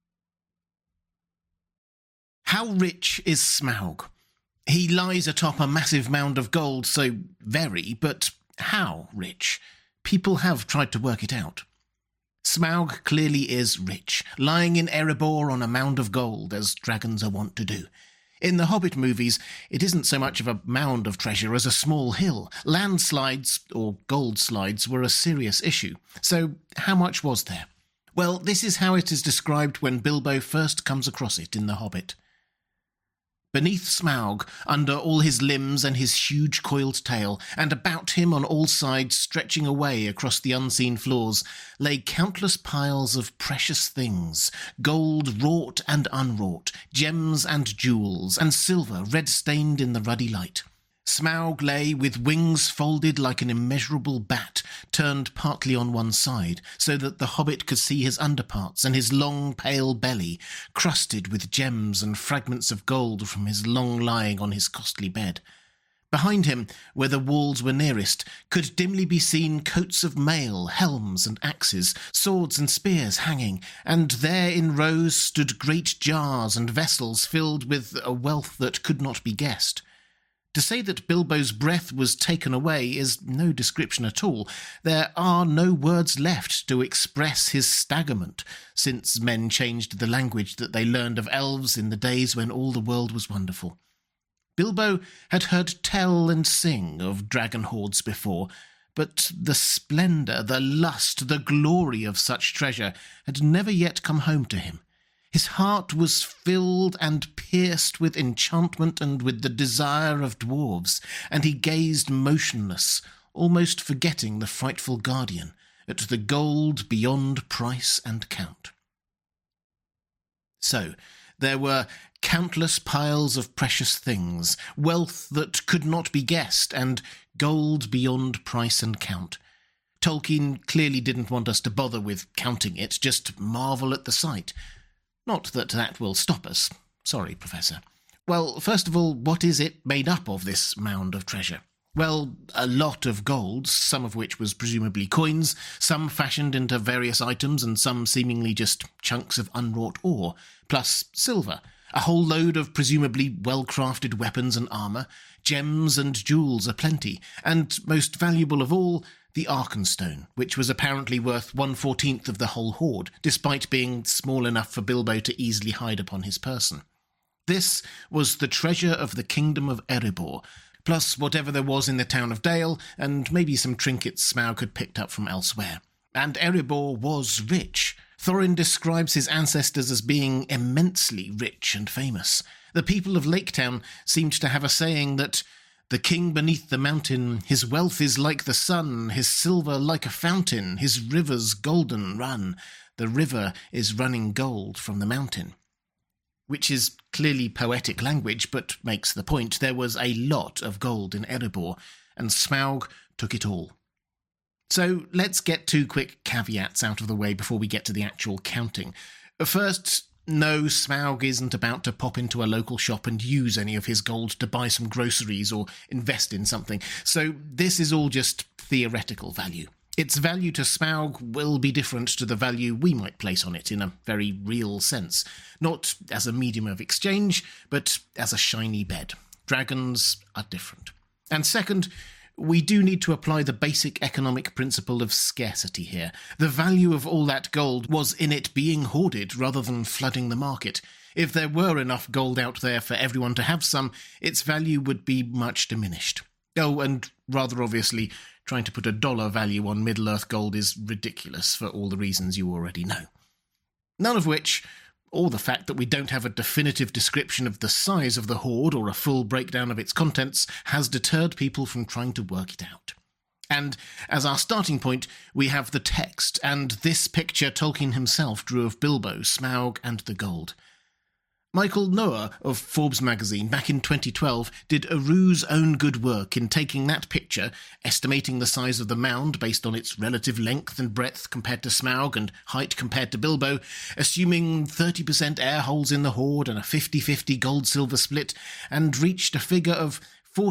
How rich is Smaug? He lies atop a massive mound of gold, so very, but how rich? People have tried to work it out. Smaug clearly is rich, lying in Erebor on a mound of gold, as dragons are wont to do. In the Hobbit movies, it isn't so much of a mound of treasure as a small hill. Landslides, or gold slides, were a serious issue. So how much was there? Well, this is how it is described when Bilbo first comes across it in The Hobbit. Beneath Smaug, under all his limbs and his huge coiled tail, and about him on all sides stretching away across the unseen floors, lay countless piles of precious things, gold wrought and unwrought, gems and jewels, and silver red-stained in the ruddy light. Smaug lay with wings folded like an immeasurable bat, turned partly on one side, so that the hobbit could see his underparts and his long, pale belly, crusted with gems and fragments of gold from his long lying on his costly bed. Behind him, where the walls were nearest, could dimly be seen coats of mail, helms and axes, swords and spears hanging, and there in rows stood great jars and vessels filled with a wealth that could not be guessed. To say that Bilbo's breath was taken away is no description at all. There are no words left to express his staggerment, since men changed the language that they learned of elves in the days when all the world was wonderful. Bilbo had heard tell and sing of dragon hoards before, but the splendour, the lust, the glory of such treasure had never yet come home to him. His heart was filled and pierced with enchantment and with the desire of dwarves, and he gazed motionless, almost forgetting the frightful guardian, at the gold beyond price and count. So, there were countless piles of precious things, wealth that could not be guessed, and gold beyond price and count. Tolkien clearly didn't want us to bother with counting it, just marvel at the sight. Not that that will stop us. Sorry, Professor. Well, first of all, what is it made up of, this mound of treasure? Well, a lot of gold, some of which was presumably coins, some fashioned into various items and some seemingly just chunks of unwrought ore, plus silver, a whole load of presumably well-crafted weapons and armour, gems and jewels aplenty, and, most valuable of all, the Arkenstone, which was apparently worth 1/14 of the whole hoard, despite being small enough for Bilbo to easily hide upon his person. This was the treasure of the kingdom of Erebor, plus whatever there was in the town of Dale, and maybe some trinkets Smaug had picked up from elsewhere. And Erebor was rich. Thorin describes his ancestors as being immensely rich and famous. The people of Laketown seemed to have a saying that the king beneath the mountain, his wealth is like the sun, his silver like a fountain, his rivers golden run. The river is running gold from the mountain. Which is clearly poetic language, but makes the point. There was a lot of gold in Erebor, and Smaug took it all. So let's get two quick caveats out of the way before we get to the actual counting. First, no, Smaug isn't about to pop into a local shop and use any of his gold to buy some groceries or invest in something, so this is all just theoretical value. Its value to Smaug will be different to the value we might place on it in a very real sense, not as a medium of exchange, but as a shiny bed. Dragons are different. And second, We do need to apply the basic economic principle of scarcity here. The value of all that gold was in it being hoarded rather than flooding the market. If there were enough gold out there for everyone to have some, its value would be much diminished. Oh, and rather obviously, trying to put a dollar value on Middle-earth gold is ridiculous for all the reasons you already know. None of which, or the fact that we don't have a definitive description of the size of the hoard or a full breakdown of its contents, has deterred people from trying to work it out. And as our starting point, we have the text, and this picture Tolkien himself drew of Bilbo, Smaug, and the gold. Michael Noah of Forbes magazine back in 2012 did Aru's own good work in taking that picture, estimating the size of the mound based on its relative length and breadth compared to Smaug and height compared to Bilbo, assuming 30% air holes in the hoard and a 50-50 gold-silver split, and reached a figure of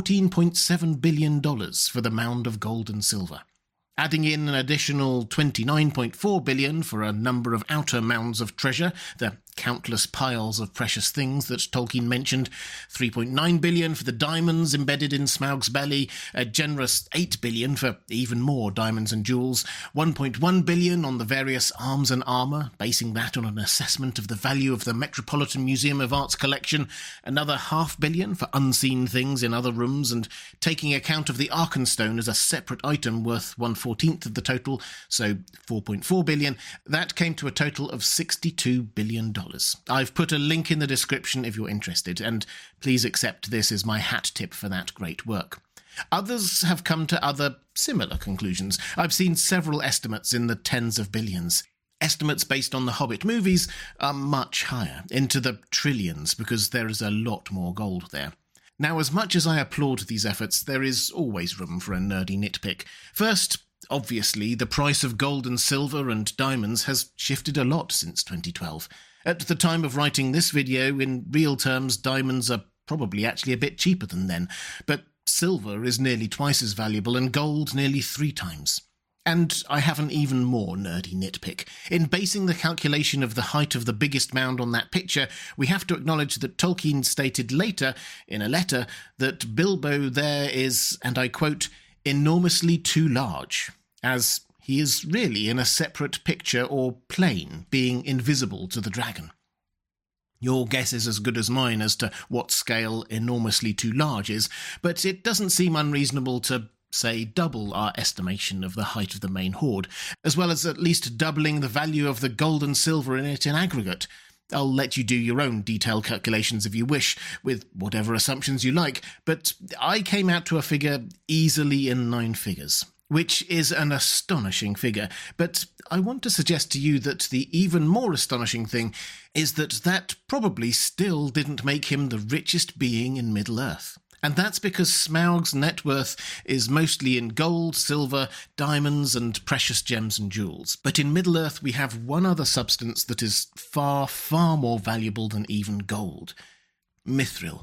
$14.7 billion for the mound of gold and silver. Adding in an additional $29.4 billion for a number of outer mounds of treasure, the countless piles of precious things that Tolkien mentioned, $3.9 billion for the diamonds embedded in Smaug's belly, a generous $8 billion for even more diamonds and jewels, $1.1 billion on the various arms and armour, basing that on an assessment of the value of the Metropolitan Museum of Art's collection, another $500 million for unseen things in other rooms, and taking account of the Arkenstone as a separate item worth 1/14 of the total, so $4.4 billion, that came to a total of $62 billion. I've put a link in the description if you're interested, and please accept this as my hat tip for that great work. Others have come to other similar conclusions. I've seen several estimates in the tens of billions. Estimates based on the Hobbit movies are much higher, into the trillions, because there is a lot more gold there. Now, as much as I applaud these efforts, there is always room for a nerdy nitpick. First, obviously, the price of gold and silver and diamonds has shifted a lot since 2012. At the time of writing this video, in real terms, diamonds are probably actually a bit cheaper than then, but silver is nearly twice as valuable and gold nearly 3 times. And I have an even more nerdy nitpick. In basing the calculation of the height of the biggest mound on that picture, we have to acknowledge that Tolkien stated later, in a letter, that Bilbo there is, and I quote, enormously too large, as he is really in a separate picture or plane, being invisible to the dragon. Your guess is as good as mine as to what scale enormously too large is, but it doesn't seem unreasonable to, say, double our estimation of the height of the main hoard, as well as at least doubling the value of the gold and silver in it in aggregate. I'll let you do your own detailed calculations if you wish, with whatever assumptions you like, but I came out to a figure easily in 9 figures. Which is an astonishing figure, but I want to suggest to you that the even more astonishing thing is that probably still didn't make him the richest being in Middle-earth. And that's because Smaug's net worth is mostly in gold, silver, diamonds, and precious gems and jewels. But in Middle-earth we have one other substance that is far, far more valuable than even gold. Mithril.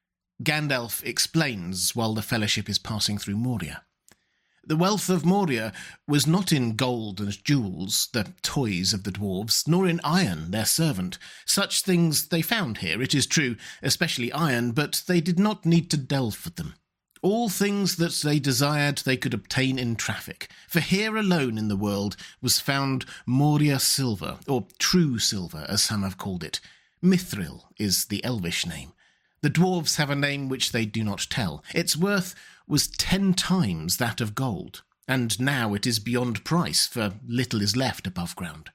Gandalf explains while the Fellowship is passing through Moria. The wealth of Moria was not in gold and jewels, the toys of the dwarves, nor in iron, their servant. Such things they found here, it is true, especially iron, but they did not need to delve for them. All things that they desired they could obtain in traffic, for here alone in the world was found Moria silver, or true silver, as some have called it. Mithril is the Elvish name. The dwarves have a name which they do not tell. Its worth was 10 times that of gold, and now it is beyond price, for little is left above ground.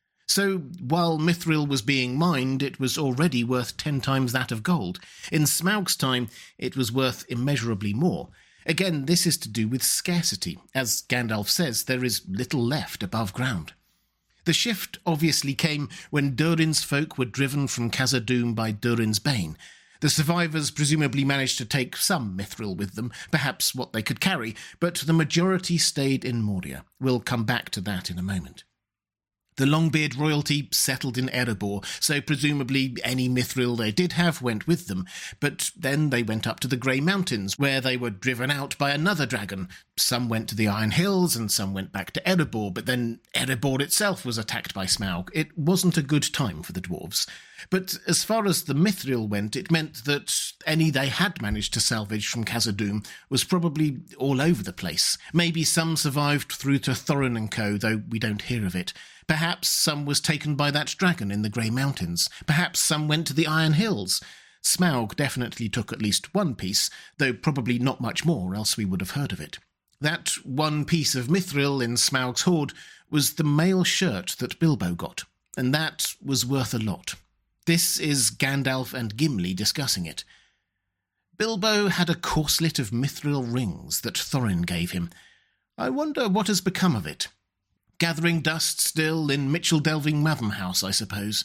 So, while Mithril was being mined, it was already worth 10 times that of gold. In Smaug's time, it was worth immeasurably more. Again, this is to do with scarcity. As Gandalf says, there is little left above ground. The shift obviously came when Durin's folk were driven from Khazad-dûm by Durin's Bane. The survivors presumably managed to take some mithril with them, perhaps what they could carry, but the majority stayed in Moria. We'll come back to that in a moment. The Longbeard royalty settled in Erebor, so presumably any mithril they did have went with them. But then they went up to the Grey Mountains, where they were driven out by another dragon. Some went to the Iron Hills, and some went back to Erebor, but then Erebor itself was attacked by Smaug. It wasn't a good time for the dwarves. But as far as the mithril went, it meant that any they had managed to salvage from Khazad-dûm was probably all over the place. Maybe some survived through to Thorin and co., though we don't hear of it. Perhaps some was taken by that dragon in the Grey Mountains. Perhaps some went to the Iron Hills. Smaug definitely took at least one piece, though probably not much more, else we would have heard of it. That one piece of mithril in Smaug's hoard was the mail shirt that Bilbo got, and that was worth a lot. This is Gandalf and Gimli discussing it. Bilbo had a corselet of mithril rings that Thorin gave him. I wonder what has become of it. Gathering dust still in Mitchell-Delving Mavum House, I suppose.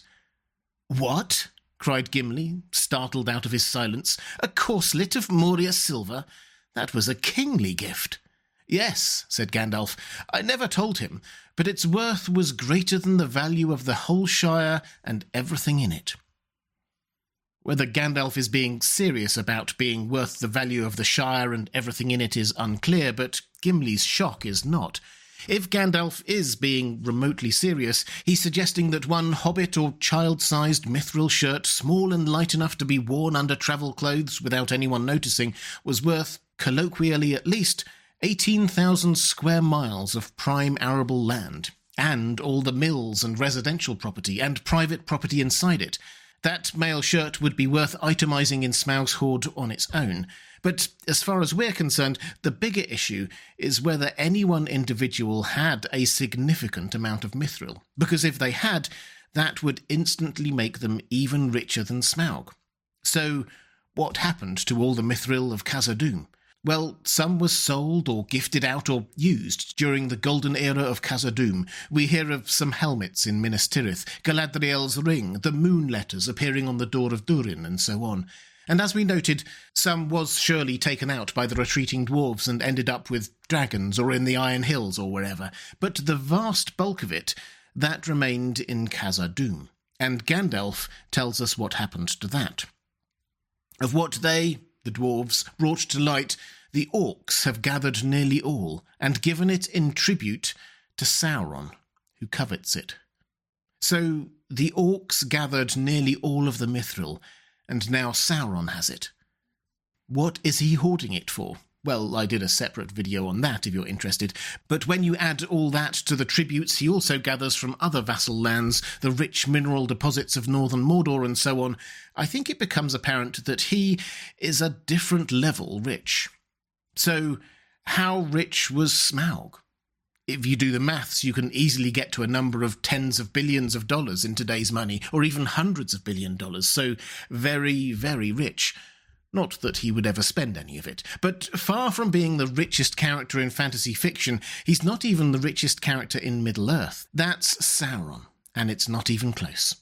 What? Cried Gimli, startled out of his silence. A corselet of Moria silver? That was a kingly gift. Yes, said Gandalf. I never told him, but its worth was greater than the value of the whole Shire and everything in it. Whether Gandalf is being serious about being worth the value of the Shire and everything in it is unclear, but Gimli's shock is not. If Gandalf is being remotely serious, he's suggesting that one hobbit or child-sized mithril shirt, small and light enough to be worn under travel clothes without anyone noticing, was worth, colloquially at least, 18,000 square miles of prime arable land, and all the mills and residential property and private property inside it. That mail shirt would be worth itemising in Smaug's hoard on its own. But as far as we're concerned, the bigger issue is whether any one individual had a significant amount of mithril, because if they had, that would instantly make them even richer than Smaug. So, what happened to all the mithril of Khazad-dûm? Well, some was sold or gifted out or used during the golden era of Khazad-dûm. We hear of some helmets in Minas Tirith, Galadriel's ring, the moon letters appearing on the door of Durin, and so on. And as we noted, some was surely taken out by the retreating dwarves and ended up with dragons or in the Iron Hills or wherever, but the vast bulk of it, that remained in Khazad-dûm, and Gandalf tells us what happened to that. Of what they, the dwarves, brought to light, the orcs have gathered nearly all, and given it in tribute to Sauron, who covets it. So the orcs gathered nearly all of the mithril, and now Sauron has it. What is he hoarding it for? Well, I did a separate video on that if you're interested, but when you add all that to the tributes he also gathers from other vassal lands, the rich mineral deposits of northern Mordor and so on, I think it becomes apparent that he is a different level rich. So, how rich was Smaug? If you do the maths, you can easily get to a number of tens of billions of dollars in today's money, or even hundreds of $billion, so very, very rich. Not that he would ever spend any of it, but far from being the richest character in fantasy fiction, he's not even the richest character in Middle-earth. That's Sauron, and it's not even close.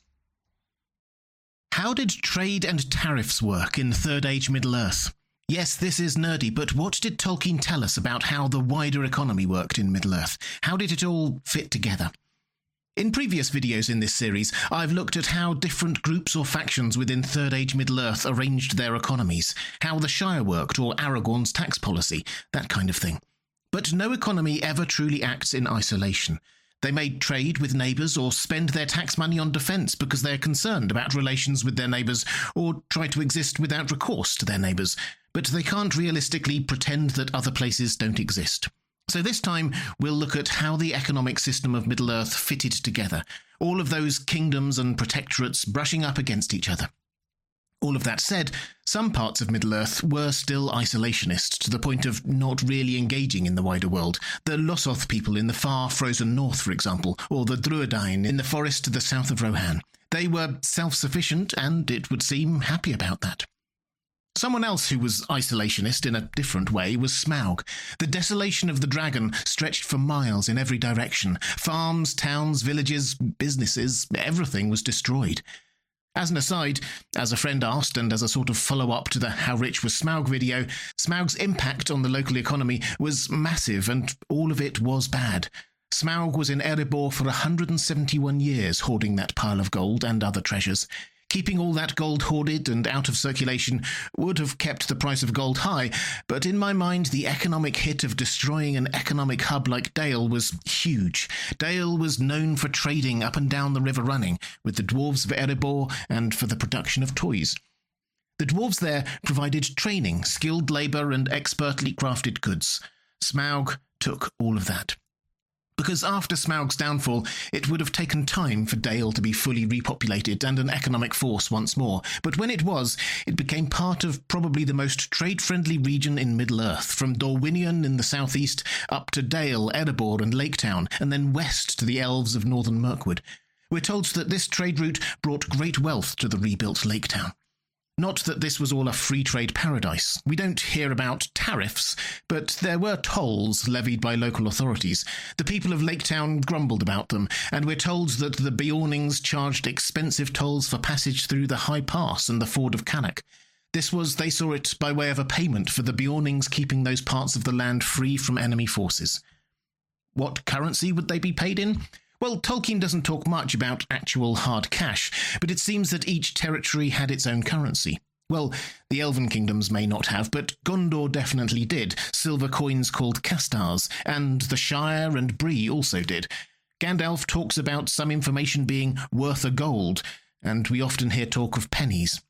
How did trade and tariffs work in Third Age Middle-earth? Yes, this is nerdy, but what did Tolkien tell us about how the wider economy worked in Middle-earth? How did it all fit together? In previous videos in this series, I've looked at how different groups or factions within Third Age Middle-earth arranged their economies, how the Shire worked or Aragorn's tax policy, that kind of thing. But no economy ever truly acts in isolation. They may trade with neighbours or spend their tax money on defence because they're concerned about relations with their neighbours or try to exist without recourse to their neighbours, but they can't realistically pretend that other places don't exist. So this time we'll look at how the economic system of Middle-earth fitted together, all of those kingdoms and protectorates brushing up against each other. All of that said, some parts of Middle-earth were still isolationist to the point of not really engaging in the wider world. The Lossoth people in the far frozen north, for example, or the Druedain in the forest to the south of Rohan. They were self-sufficient and, it would seem, happy about that. Someone else who was isolationist in a different way was Smaug. The desolation of the dragon stretched for miles in every direction. Farms, towns, villages, businesses, everything was destroyed. As an aside, as a friend asked, and as a sort of follow-up to the How Rich Was Smaug video, Smaug's impact on the local economy was massive and all of it was bad. Smaug was in Erebor for 171 years, hoarding that pile of gold and other treasures. Keeping all that gold hoarded and out of circulation would have kept the price of gold high, but in my mind the economic hit of destroying an economic hub like Dale was huge. Dale was known for trading up and down the River Running with the dwarves of Erebor and for the production of toys. The dwarves there provided training, skilled labour and expertly crafted goods. Smaug took all of that. Because after Smaug's downfall, it would have taken time for Dale to be fully repopulated and an economic force once more, but when it was, it became part of probably the most trade-friendly region in Middle-earth, from Dorwinion in the southeast up to Dale, Erebor and Laketown, and then west to the elves of northern Mirkwood. We're told that this trade route brought great wealth to the rebuilt Laketown. Not that this was all a free trade paradise. We don't hear about tariffs, but there were tolls levied by local authorities. The people of Laketown grumbled about them, and we're told that the Beornings charged expensive tolls for passage through the High Pass and the Ford of Cannock. They saw it by way of a payment for the Beornings keeping those parts of the land free from enemy forces. What currency would they be paid in? Well, Tolkien doesn't talk much about actual hard cash, but it seems that each territory had its own currency. Well, the Elven kingdoms may not have, but Gondor definitely did, silver coins called castars, and the Shire and Bree also did. Gandalf talks about some information being worth a gold, and we often hear talk of pennies.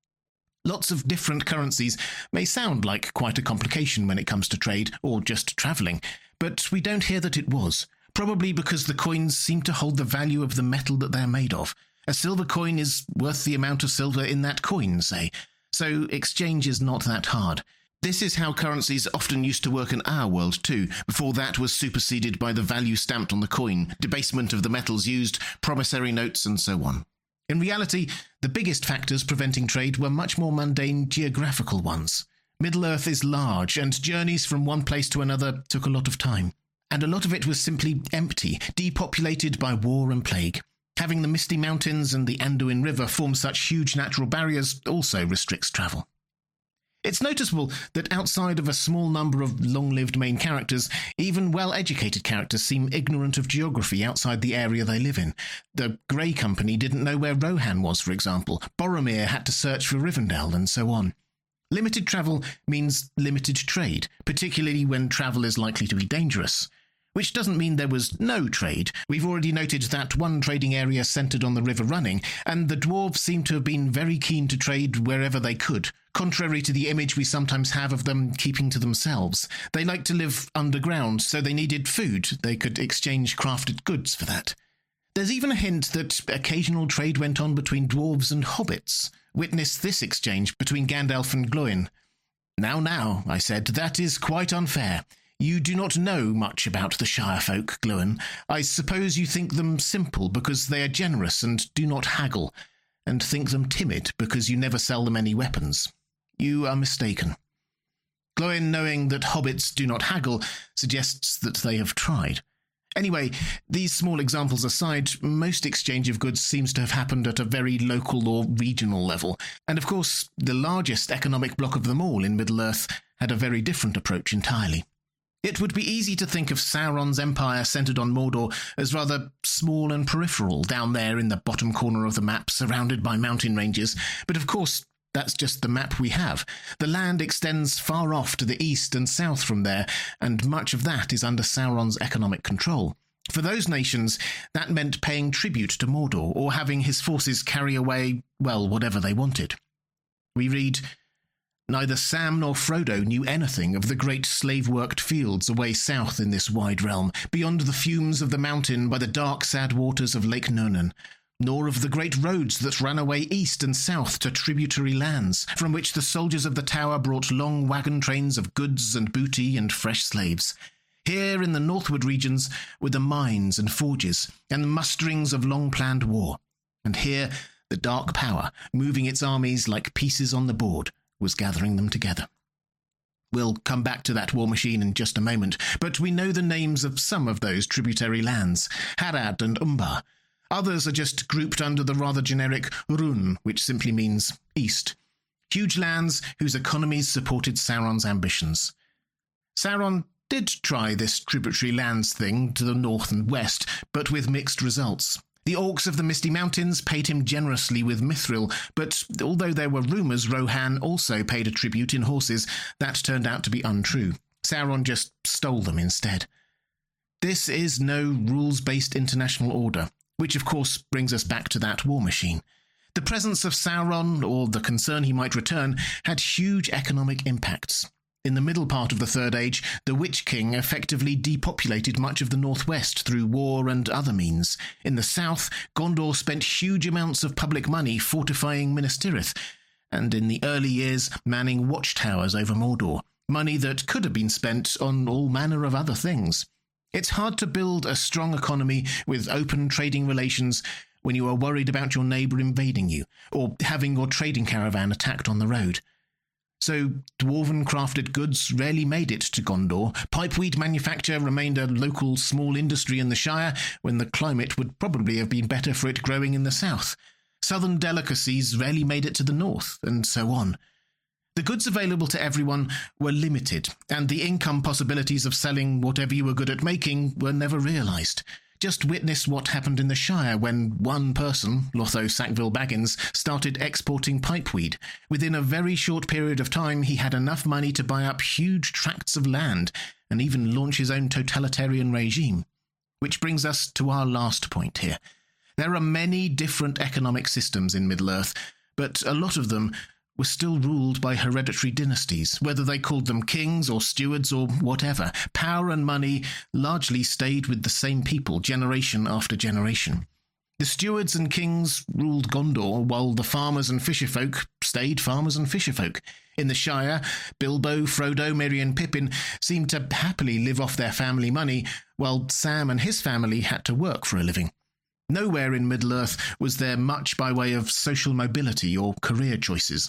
Lots of different currencies may sound like quite a complication when it comes to trade, or just travelling, but we don't hear that it was. Probably because the coins seem to hold the value of the metal that they're made of. A silver coin is worth the amount of silver in that coin, say. So exchange is not that hard. This is how currencies often used to work in our world too, before that was superseded by the value stamped on the coin, debasement of the metals used, promissory notes and so on. In reality, the biggest factors preventing trade were much more mundane geographical ones. Middle-earth is large, and journeys from one place to another took a lot of time. And a lot of it was simply empty, depopulated by war and plague. Having the Misty Mountains and the Anduin River form such huge natural barriers also restricts travel. It's noticeable that outside of a small number of long-lived main characters, even well-educated characters seem ignorant of geography outside the area they live in. The Grey Company didn't know where Rohan was, for example. Boromir had to search for Rivendell, and so on. Limited travel means limited trade, particularly when travel is likely to be dangerous. Which doesn't mean there was no trade. We've already noted that one trading area centred on the River Running, and the dwarves seem to have been very keen to trade wherever they could, contrary to the image we sometimes have of them keeping to themselves. They liked to live underground, so they needed food. They could exchange crafted goods for that. There's even a hint that occasional trade went on between dwarves and hobbits. Witness this exchange between Gandalf and Glóin. Now, I said, that is quite unfair. You do not know much about the Shire folk, Glóin. I suppose you think them simple because they are generous and do not haggle, and think them timid because you never sell them any weapons. You are mistaken. Glóin, knowing that hobbits do not haggle, suggests that they have tried. Anyway, these small examples aside, most exchange of goods seems to have happened at a very local or regional level, and of course, the largest economic block of them all in Middle-earth had a very different approach entirely. It would be easy to think of Sauron's empire centred on Mordor as rather small and peripheral down there in the bottom corner of the map, surrounded by mountain ranges, but of course that's just the map we have. The land extends far off to the east and south from there, and much of that is under Sauron's economic control. For those nations, that meant paying tribute to Mordor, or having his forces carry away, well, whatever they wanted. We read, "Neither Sam nor Frodo knew anything of the great slave-worked fields away south in this wide realm, beyond the fumes of the mountain by the dark, sad waters of Lake Nurnen, nor of the great roads that ran away east and south to tributary lands, from which the soldiers of the Tower brought long wagon trains of goods and booty and fresh slaves. Here in the northward regions were the mines and forges, and the musterings of long-planned war. And here the Dark Power, moving its armies like pieces on the board, was gathering them together." We'll come back to that war machine in just a moment, but we know the names of some of those tributary lands, Harad and Umbar. Others are just grouped under the rather generic Rún, which simply means east. Huge lands whose economies supported Sauron's ambitions. Sauron did try this tributary lands thing to the north and west, but with mixed results. The orcs of the Misty Mountains paid him generously with mithril, but although there were rumours Rohan also paid a tribute in horses, that turned out to be untrue. Sauron just stole them instead. This is no rules-based international order, which of course brings us back to that war machine. The presence of Sauron, or the concern he might return, had huge economic impacts. In the middle part of the Third Age, the Witch King effectively depopulated much of the northwest through war and other means. In the south, Gondor spent huge amounts of public money fortifying Minas Tirith, and in the early years manning watchtowers over Mordor, money that could have been spent on all manner of other things. It's hard to build a strong economy with open trading relations when you are worried about your neighbour invading you, or having your trading caravan attacked on the road. So, dwarven-crafted goods rarely made it to Gondor. Pipeweed manufacture remained a local small industry in the Shire, when the climate would probably have been better for it growing in the south. Southern delicacies rarely made it to the north, and so on. The goods available to everyone were limited, and the income possibilities of selling whatever you were good at making were never realised. Just witness what happened in the Shire when one person, Lotho Sackville Baggins, started exporting pipeweed. Within a very short period of time, he had enough money to buy up huge tracts of land and even launch his own totalitarian regime. Which brings us to our last point here. There are many different economic systems in Middle-earth, but a lot of them were still ruled by hereditary dynasties, whether they called them kings or stewards or whatever. Power and money largely stayed with the same people generation after generation. The stewards and kings ruled Gondor, while the farmers and fisherfolk stayed farmers and fisherfolk. In the Shire, Bilbo, Frodo, Merry and Pippin seemed to happily live off their family money, while Sam and his family had to work for a living. Nowhere in Middle-earth was there much by way of social mobility or career choices.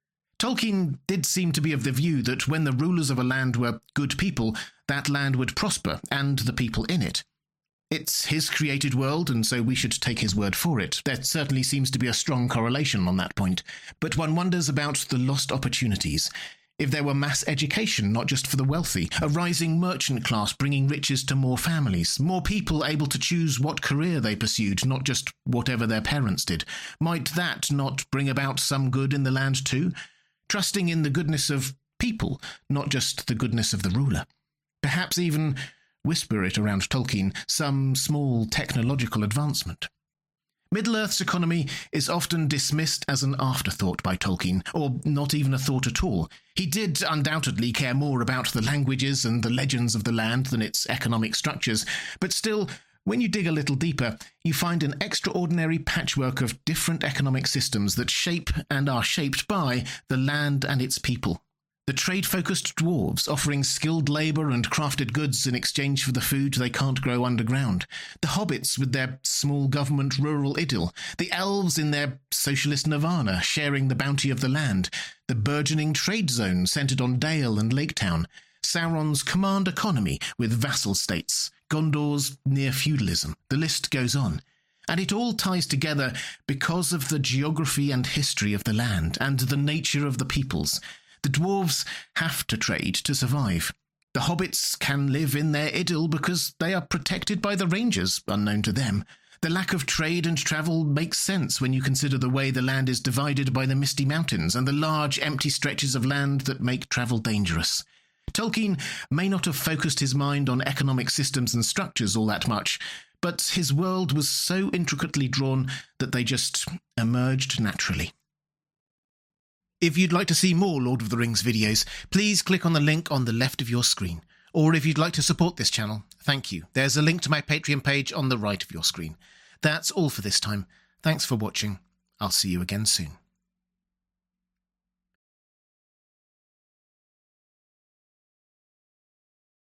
Tolkien did seem to be of the view that when the rulers of a land were good people, that land would prosper, and the people in it. It's his created world, and so we should take his word for it. There certainly seems to be a strong correlation on that point. But one wonders about the lost opportunities. If there were mass education, not just for the wealthy, a rising merchant class bringing riches to more families, more people able to choose what career they pursued, not just whatever their parents did, might that not bring about some good in the land too? Trusting in the goodness of people, not just the goodness of the ruler. Perhaps even, whisper it around Tolkien, some small technological advancement. Middle-earth's economy is often dismissed as an afterthought by Tolkien, or not even a thought at all. He did undoubtedly care more about the languages and the legends of the land than its economic structures, but still, when you dig a little deeper, you find an extraordinary patchwork of different economic systems that shape and are shaped by the land and its people. The trade-focused dwarves offering skilled labour and crafted goods in exchange for the food they can't grow underground. The hobbits with their small government rural idyll. The elves in their socialist nirvana sharing the bounty of the land. The burgeoning trade zone centred on Dale and Laketown. Sauron's command economy with vassal states. Gondor's near-feudalism. The list goes on. And it all ties together because of the geography and history of the land and the nature of the peoples. The dwarves have to trade to survive. The hobbits can live in their idyll because they are protected by the rangers, unknown to them. The lack of trade and travel makes sense when you consider the way the land is divided by the Misty Mountains and the large empty stretches of land that make travel dangerous. Tolkien may not have focused his mind on economic systems and structures all that much, but his world was so intricately drawn that they just emerged naturally. If you'd like to see more Lord of the Rings videos, please click on the link on the left of your screen. Or if you'd like to support this channel, thank you. There's a link to my Patreon page on the right of your screen. That's all for this time. Thanks for watching. I'll see you again soon.